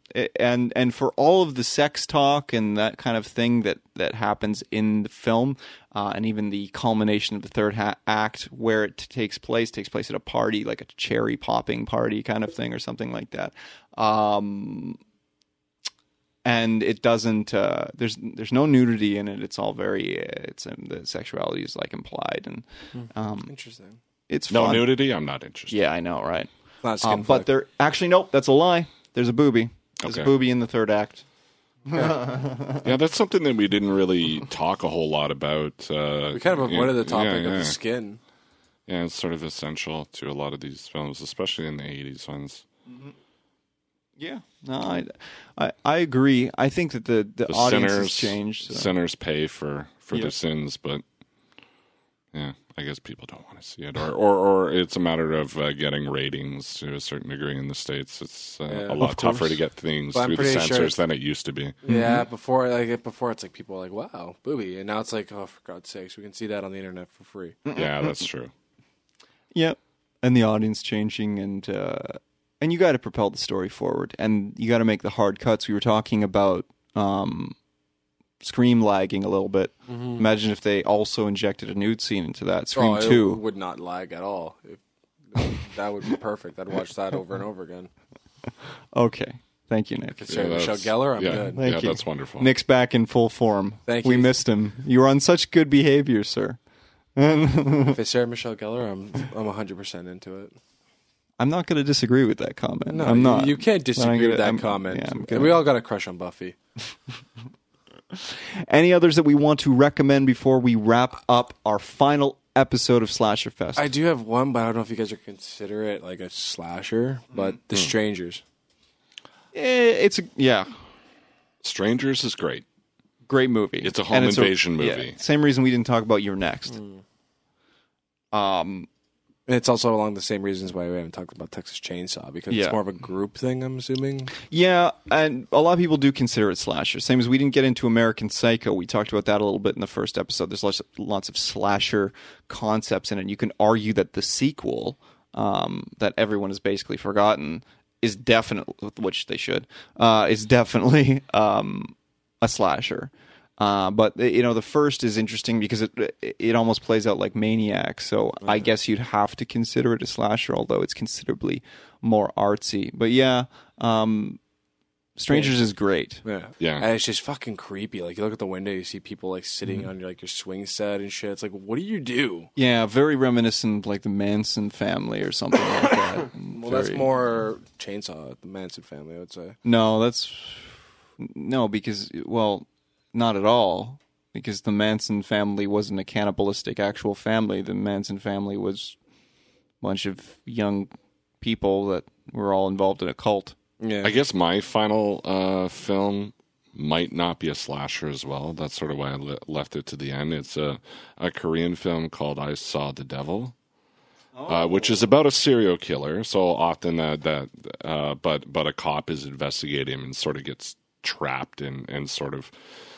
and and for all of the sex talk and that kind of thing that, that happens in the film, uh, and even the culmination of the third ha- act where it takes place takes place at a party, like a cherry popping party kind of thing or something like that. Um, and it doesn't. Uh, there's there's no nudity in it. It's all very. It's um, the sexuality is like implied, and um, Interesting. it's No fun. nudity? I'm not interested. Yeah, I know, right? Not skin Um, but flick. there actually nope, that's a lie. There's a booby. There's Okay. a booby in the third act. Yeah, that's something that we didn't really talk a whole lot about. Uh, We kind of avoided yeah, the topic yeah, of yeah. the skin. Yeah, it's sort of essential to a lot of these films, especially in the eighties ones. Yeah, no, I, I, I agree. I think that the, the, The audience sinners has changed. So. sinners pay for, for Yeah. their sins, but yeah, I guess people don't want to see it, or or, or it's a matter of uh, getting ratings to a certain degree in the States. It's uh, Yeah. a lot Of tougher course. to get things But I'm through the pretty sure censors it's- than it used to be. Yeah, before like before it's like people are like, wow, booby, and now it's like, oh, for God's sakes, we can see that on the internet for free. Yeah, that's true. Yep, and the audience changing, and uh, and you got to propel the story forward, and you got to make the hard cuts. We were talking about um, Scream lagging a little bit. Imagine if they also injected a nude scene into that. Scream oh, it two. would not lag at all. If, that would be perfect. I'd watch that over and over again. Okay, thank you, Nick. If it's Sarah Michelle that's- Gellar, I'm yeah. good. Thank yeah, you. that's wonderful. Nick's back in full form. Thank We you. missed him. You were on such good behavior, sir. If it's Sarah Michelle Gellar, I'm I'm one hundred percent into it. I'm not going to disagree with that comment. No, I'm you, not. you can't I'm disagree gonna- with that I'm- comment. yeah, I'm gonna- We all got a crush on Buffy. Any others that we want to recommend before we wrap up our final episode of Slasher Fest? I do have one, but I don't know if you guys are consider it like a slasher. But The Strangers. Eh, it's a yeah, Strangers is great. great movie. It's a home And invasion yeah, movie. same reason we didn't talk about You're Next. Um, And it's also along the same reasons why we haven't talked about Texas Chainsaw, because Yeah. it's more of a group thing, I'm assuming. yeah, and a lot of people do consider it slasher. Same as we didn't get into American Psycho. We talked about that a little bit in the first episode. There's lots of, lots of slasher concepts in it. You can argue that the sequel, um, that everyone has basically forgotten, is definitely, which they should, uh, is definitely um, a slasher. Uh, but you know, the first is interesting because it it almost plays out like Maniac. So I guess you'd have to consider it a slasher, although it's considerably more artsy. But yeah, um, Strangers is great. Yeah. Yeah. And it's just fucking creepy. Like, you look at the window, you see people, like, sitting on your, like, your swing set and shit. It's like, what do you do? Yeah, very reminiscent of like the Manson family or something like that. Well, that's Very- more Chainsaw, the Manson family, I would say. No, that's no because well, not at all. Because the Manson family wasn't a cannibalistic actual family. The Manson family was a bunch of young people that were all involved in a cult. Yeah. I guess my final uh, film might not be a slasher as well. That's sort of why I le- left it to the end. It's a, a Korean film called I Saw the Devil, uh, which is about a serial killer. So often that that, uh, but but a cop is investigating him and sort of gets trapped and and sort of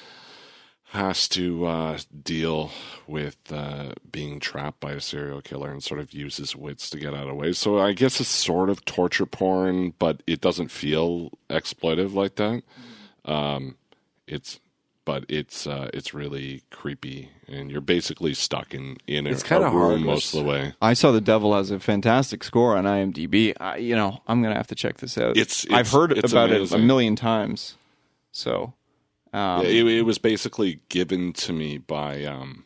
has to uh, deal with uh, being trapped by a serial killer and sort of use his wits to get out of the way. So I guess it's sort of torture porn, but it doesn't feel exploitive like that. Um, it's, but it's uh, it's really creepy, and you're basically stuck in in a, It's a kinda room hard most with- of the way. I Saw the Devil has a fantastic score on IMDb. I, you know, I'm gonna have to check this out. It's- I've it's- heard it's about it a amazing. million times. So, um, it, it was basically given to me by um,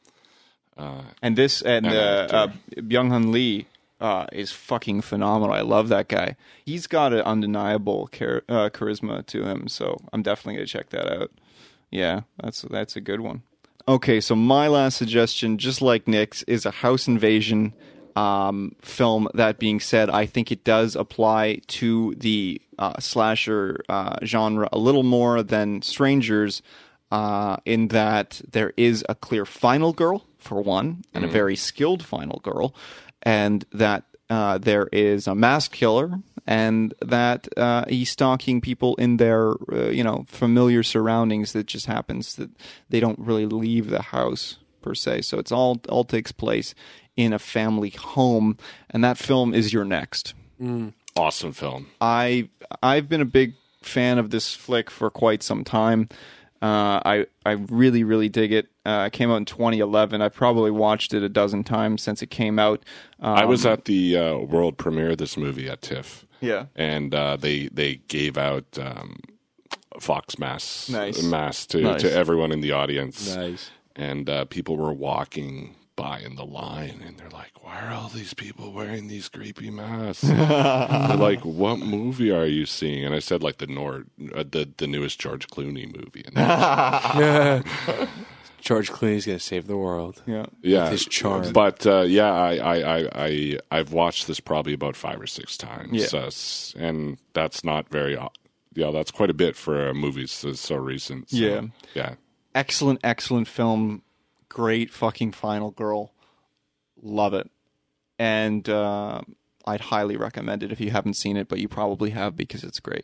and this and An uh, actor. uh, Byung Hun Lee uh, is fucking phenomenal. I love that guy. He's got an undeniable char- uh, charisma to him. So I'm definitely gonna check that out. Yeah, that's that's a good one. Okay, so my last suggestion, just like Nick's, is a house invasion um, film. That being said, I think it does apply to the uh, slasher uh, genre a little more than Strangers, uh, in that there is a clear final girl, for one, and a very skilled final girl, and that uh, there is a mass killer, and that uh, he's stalking people in their, uh, you know, familiar surroundings. That just happens that they don't really leave the house per se. So it's all all takes place in a family home, and that film is You're Next. awesome film. I I've been a big fan of this flick for quite some time. Uh, I I really really dig it. Uh, it came out in twenty eleven. I probably watched it a dozen times since it came out. Um, I was at the uh, world premiere of this movie at TIFF. Yeah, and uh, they they gave out um, Fox masks, nice. masks to, nice. to everyone in the audience. Nice. And uh, people were walking by in the line, and they're like, "Why are all these people wearing these creepy masks?" They're like, "What movie are you seeing?" And I said, "Like the Nord, uh, the the newest George Clooney movie." And Yeah. George Clooney's gonna save the world. Yeah, yeah, With his charm. But uh, yeah, I, I, I, I, I've watched this probably about five or six times. Yeah. Uh, s- and that's not very. Uh, yeah, that's quite a bit for a movie so, so recent. So, Yeah. yeah. excellent, excellent film. Great fucking final girl. Love it. And uh, I'd highly recommend it if you haven't seen it, but you probably have because it's great.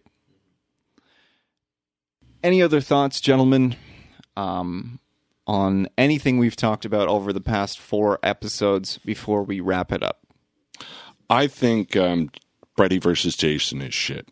Any other thoughts, gentlemen, um, on anything we've talked about over the past four episodes before we wrap it up? I think um, Freddy versus Jason is shit.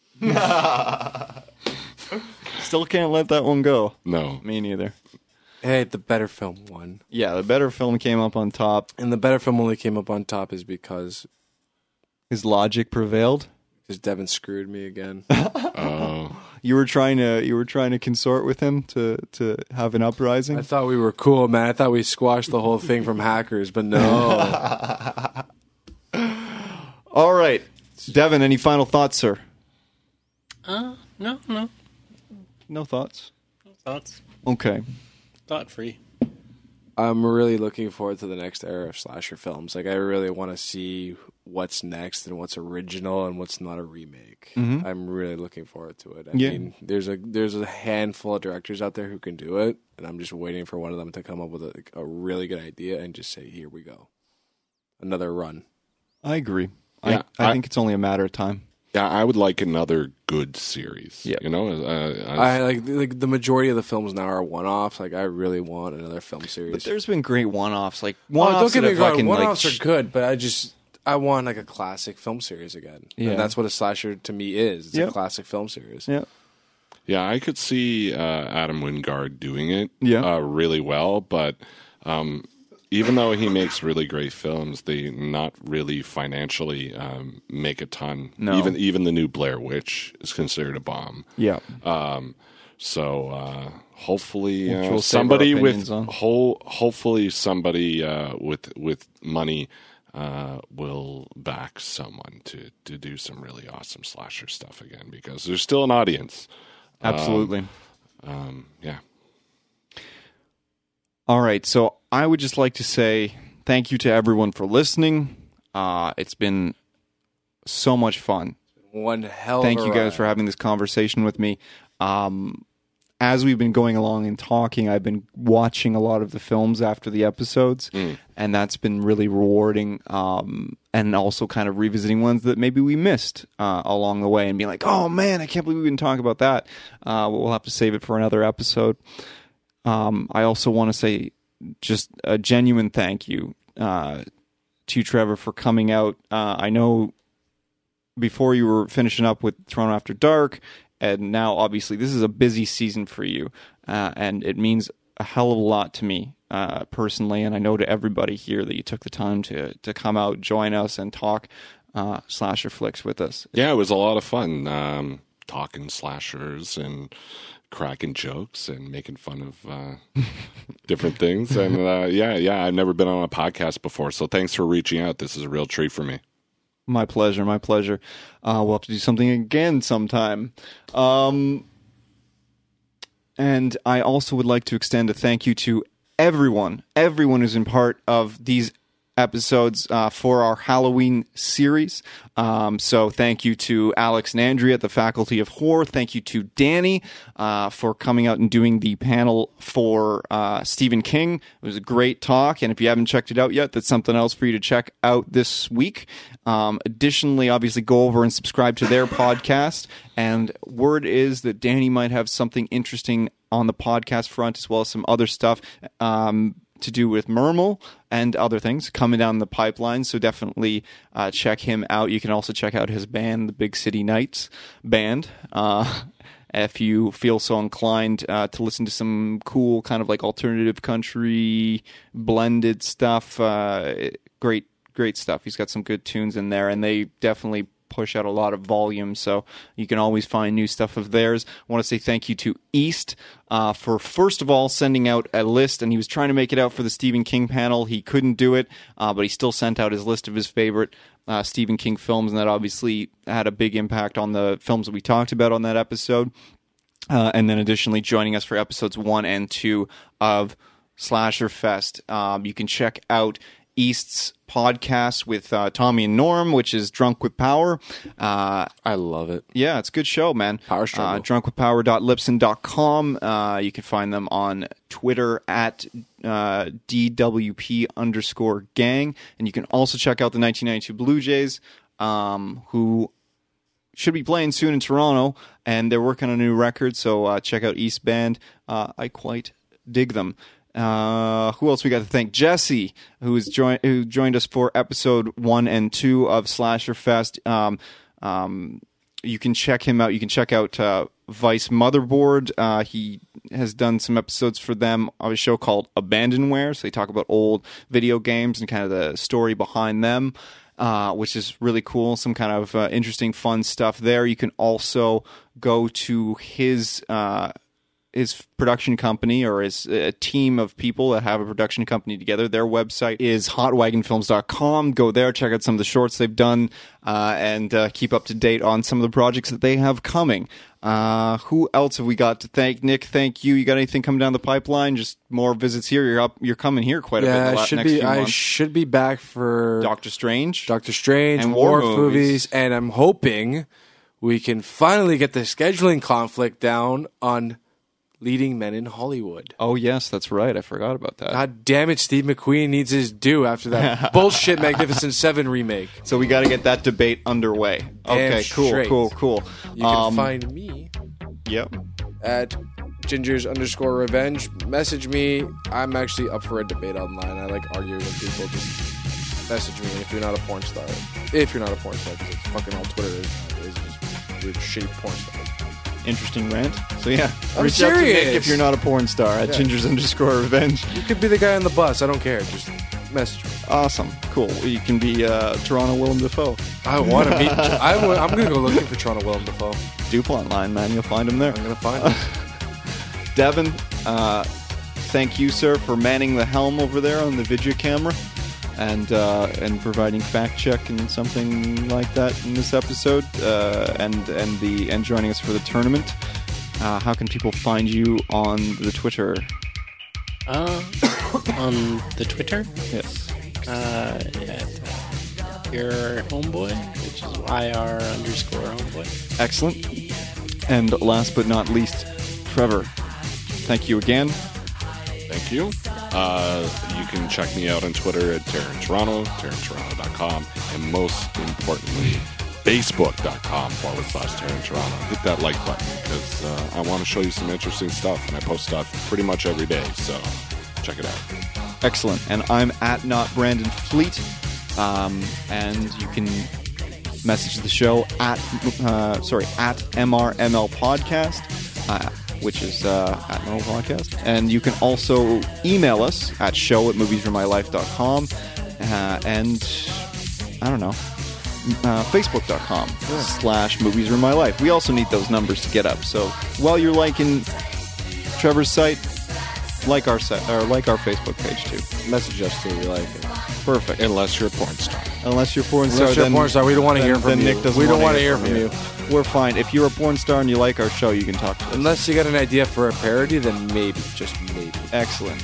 Still can't let that one go. No. Me neither. Hey, the better film won. Yeah, the better film came up on top. And the better film only came up on top is because His logic prevailed. because Devin screwed me again. Oh. You were trying to you were trying to consort with him to, to have an uprising. I thought we were cool, man. I thought we squashed the whole thing from hackers, but no. All right, Devin. Any final thoughts, sir? Uh, no, no. No thoughts. No thoughts. Okay. Thought free. I'm really looking forward to the next era of slasher films. Like, I really want to see what's next and what's original and what's not a remake. Mhm. I'm really looking forward to it. I Yeah. mean, there's a there's a handful of directors out there who can do it, and I'm just waiting for one of them to come up with a, a really good idea and just say, "Here we go, another run." I agree. Yeah, I, I I- think it's only a matter of time. Yeah, I would like another good series. Yeah. You know? Uh, I like like the majority of the films now are one-offs. Like, I really want another film series. But there's been great one-offs. Like Oh, one-offs don't get that me have wrong. fucking, One-offs like, are good, but I just I want like a classic film series again. Yeah. And that's what a slasher to me is. It's Yep. a classic film series. Yeah. Yeah, I could see uh, Adam Wingard doing it Yeah. uh, really well, but um, even though he makes really great films, they not really financially um, make a ton. No. Even even the new Blair Witch is considered a bomb. Yeah. Um, so uh, hopefully Which uh, we'll save our somebody opinions with on. ho- hopefully somebody uh, with with money uh, will back someone to to do some really awesome slasher stuff again, because there's still an audience. Absolutely. Um, yeah. All right, so I would just like to say thank you to everyone for listening. Uh, it's been so much fun. One hell Thank of a you guys ride. for having this conversation with me. Um, as we've been going along and talking, I've been watching a lot of the films after the episodes, and that's been really rewarding. Um, and also kind of revisiting ones that maybe we missed uh, along the way, and being like, "Oh man, I can't believe we didn't talk about that." Uh, we'll have to save it for another episode. Um, I also want to say just a genuine thank you uh, to Trevor for coming out. Uh, I know before you were finishing up with Toronto After Dark, and now obviously this is a busy season for you, uh, and it means a hell of a lot to me uh, personally, and I know to everybody here that you took the time to to come out, join us, and talk uh, slasher flicks with us. Yeah, it was a lot of fun um, talking slashers and cracking jokes and making fun of uh, different things. And uh, yeah, yeah, I've never been on a podcast before, so thanks for reaching out. This is a real treat for me. My pleasure, my pleasure. Uh, we'll have to do something again sometime. Um, and I also would like to extend a thank you to everyone, everyone who's in part of these episodes uh, for our Halloween series. Um, so thank you to Alex and Andrea at the Faculty of Horror. Thank you to Danny uh, for coming out and doing the panel for uh, Stephen King. It was a great talk, and if you haven't checked it out yet, that's something else for you to check out this week. Um, additionally, obviously, go over and subscribe to their podcast. And word is that Danny might have something interesting on the podcast front, as well as some other stuff. Um, to do with Mermal and other things coming down the pipeline. So definitely uh, check him out. You can also check out his band, the Big City Knights Band. Uh, if you feel so inclined uh, to listen to some cool kind of like alternative country blended stuff, uh, great, great stuff. He's got some good tunes in there, and they definitely push out a lot of volume, so you can always find new stuff of theirs. I want to say thank you to East uh, for, first of all, sending out a list, and he was trying to make it out for the Stephen King panel. He couldn't do it, uh, but he still sent out his list of his favorite uh, Stephen King films, and that obviously had a big impact on the films that we talked about on that episode. Uh, and then additionally joining us for episodes one and two of Slasher Fest. Um, you can check out East's podcast with uh, Tommy and Norm, which is Drunk with Power. Uh, I love it. yeah, it's a good show, man. Power struggle. Uh, drunk with power dot libsyn dot com. Uh, you can find them on Twitter at uh, D W P underscore gang. And you can also check out the nineteen ninety-two Blue Jays, um, who should be playing soon in Toronto, and they're working on a new record, so uh, check out East Band. Uh, I quite dig them. Uh, who else we got to thank? Jesse, who is joined who joined us for episode one and two of Slasher Fest. Um, um, you can check him out. You can check out uh, Vice Motherboard. Uh, he has done some episodes for them of a show called Abandonware. So they talk about old video games and kind of the story behind them, uh, which is really cool. Some kind of uh, interesting, fun stuff there. You can also go to his Uh, his production company, or his a team of people that have a production company together. Their website is hot wagon films dot com. Go there, check out some of the shorts they've done, uh, and uh, keep up to date on some of the projects that they have coming. Uh, who else have we got to thank? Nick, thank you. You got anything coming down the pipeline? Just more visits here. You're up. You're coming here quite a bit. Yeah, The I la- should next be. few I months. should be back for Doctor Strange. Doctor Strange And and war war, movies. movies, and I'm hoping we can finally get the scheduling conflict down on Leading Men in Hollywood. Oh yes, that's right. I forgot about that. God damn it, Steve McQueen needs his due after that bullshit Magnificent Seven remake. So we got to get that debate underway. Okay, Damn cool, straight. cool, cool. You can find me Yep. at Ginger's underscore revenge. Message me. I'm actually up for a debate online. I like arguing with people. Just message me if you're not a porn star. If you're not a porn star, because it's fucking all Twitter is, is just weird shitty porn star. Interesting rant. So yeah, I'm reach out to Nick serious. if you're not a porn star at Yeah. Ginger's underscore revenge. You could be the guy on the bus. I don't care. Just message me. Awesome, cool. You can be uh, Toronto Willem Dafoe. I want to meet. I w- I'm going to go looking for Toronto Willem Dafoe. DuPont line, man. You'll find him there. I'm going to find him. Devin, uh, thank you, sir, for manning the helm over there on the video camera and uh, and providing fact check and something like that in this episode, uh, and and the and joining us for the tournament. Uh, how can people find you on the Twitter? Uh, on the Twitter, Yes. uh, at your homeboy, which is Y R underscore homeboy. Excellent. And last but not least, Trevor, thank you again. Thank you. Uh, you can check me out on Twitter at Terran Toronto, terran toronto dot com, and most importantly, facebook.com forward slash Terran Toronto. Hit that like button because uh, I want to show you some interesting stuff, and I post stuff pretty much every day, so check it out. Excellent. And I'm at not Brandon Fleet. Um, and you can message the show at uh, sorry at M R M L Podcast, uh, which is uh, at M R M L Podcast. And you can also email us at show at movies for my life dot com, uh, and I don't know. Uh, Facebook.com slash movies are my life. We also need those numbers to get up. So while you're liking Trevor's site, like our site or like our Facebook page too. Message us too. We like it. Perfect. Unless you're a porn star. Unless you're a porn star, Unless you're a then, porn star, we don't want to then- hear from then you. Nick doesn't we don't want want to hear from from you. you. We're fine. If you're a porn star and you like our show, you can talk to us. Unless you got an idea for a parody, then maybe, just maybe. Excellent.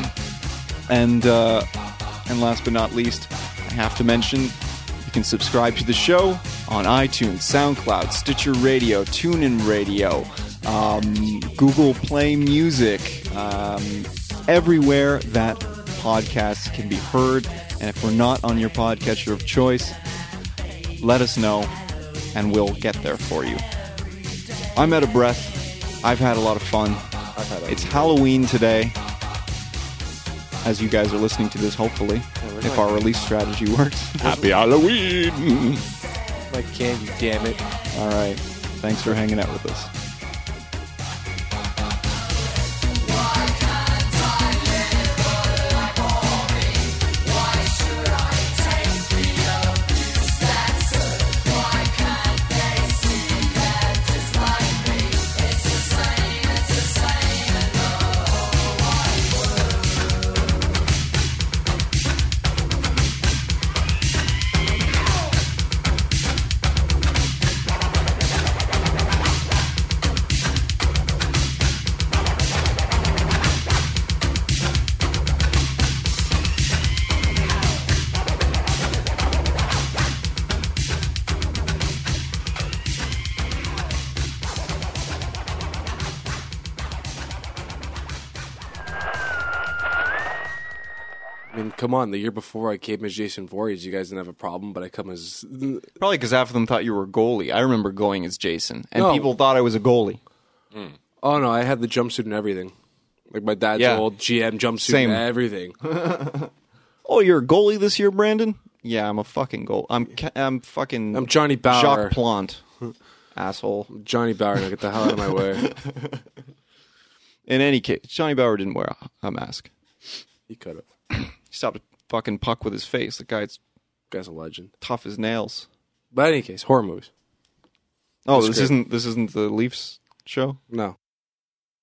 and uh, and last but not least, I have to mention you can subscribe to the show on iTunes, SoundCloud, Stitcher Radio, TuneIn Radio, um, Google Play Music, um, everywhere that podcasts can be heard. And if we're not on your podcatcher of choice, let us know, and we'll get there for you. I'm out of breath. I've had a lot of fun. I've had a It's Halloween today. as you guys are listening to this, hopefully, if our release strategy works. Happy Halloween! Like candy, damn it. All right. Thanks for hanging out with us. I mean, come on. The year before I came as Jason Voorhees, you guys didn't have a problem, but I come as... Probably because half of them thought you were a goalie. I remember going as Jason, and No. people thought I was a goalie. Oh, no, I had the jumpsuit and everything. Like my dad's Yeah. old G M jumpsuit Same. and everything. Oh, you're a goalie this year, Brandon? Yeah, I'm a fucking goal. I'm ca- I'm fucking. I'm Johnny Bauer. Jacques Plante, asshole. Johnny Bauer, now get the hell out of my way. In any case, Johnny Bauer didn't wear a, a mask. He could have. He stopped a fucking puck with his face. The guy's Guy's a legend. tough as nails. But in any case, horror movies. Oh, That's this great. isn't this isn't the Leafs show. No.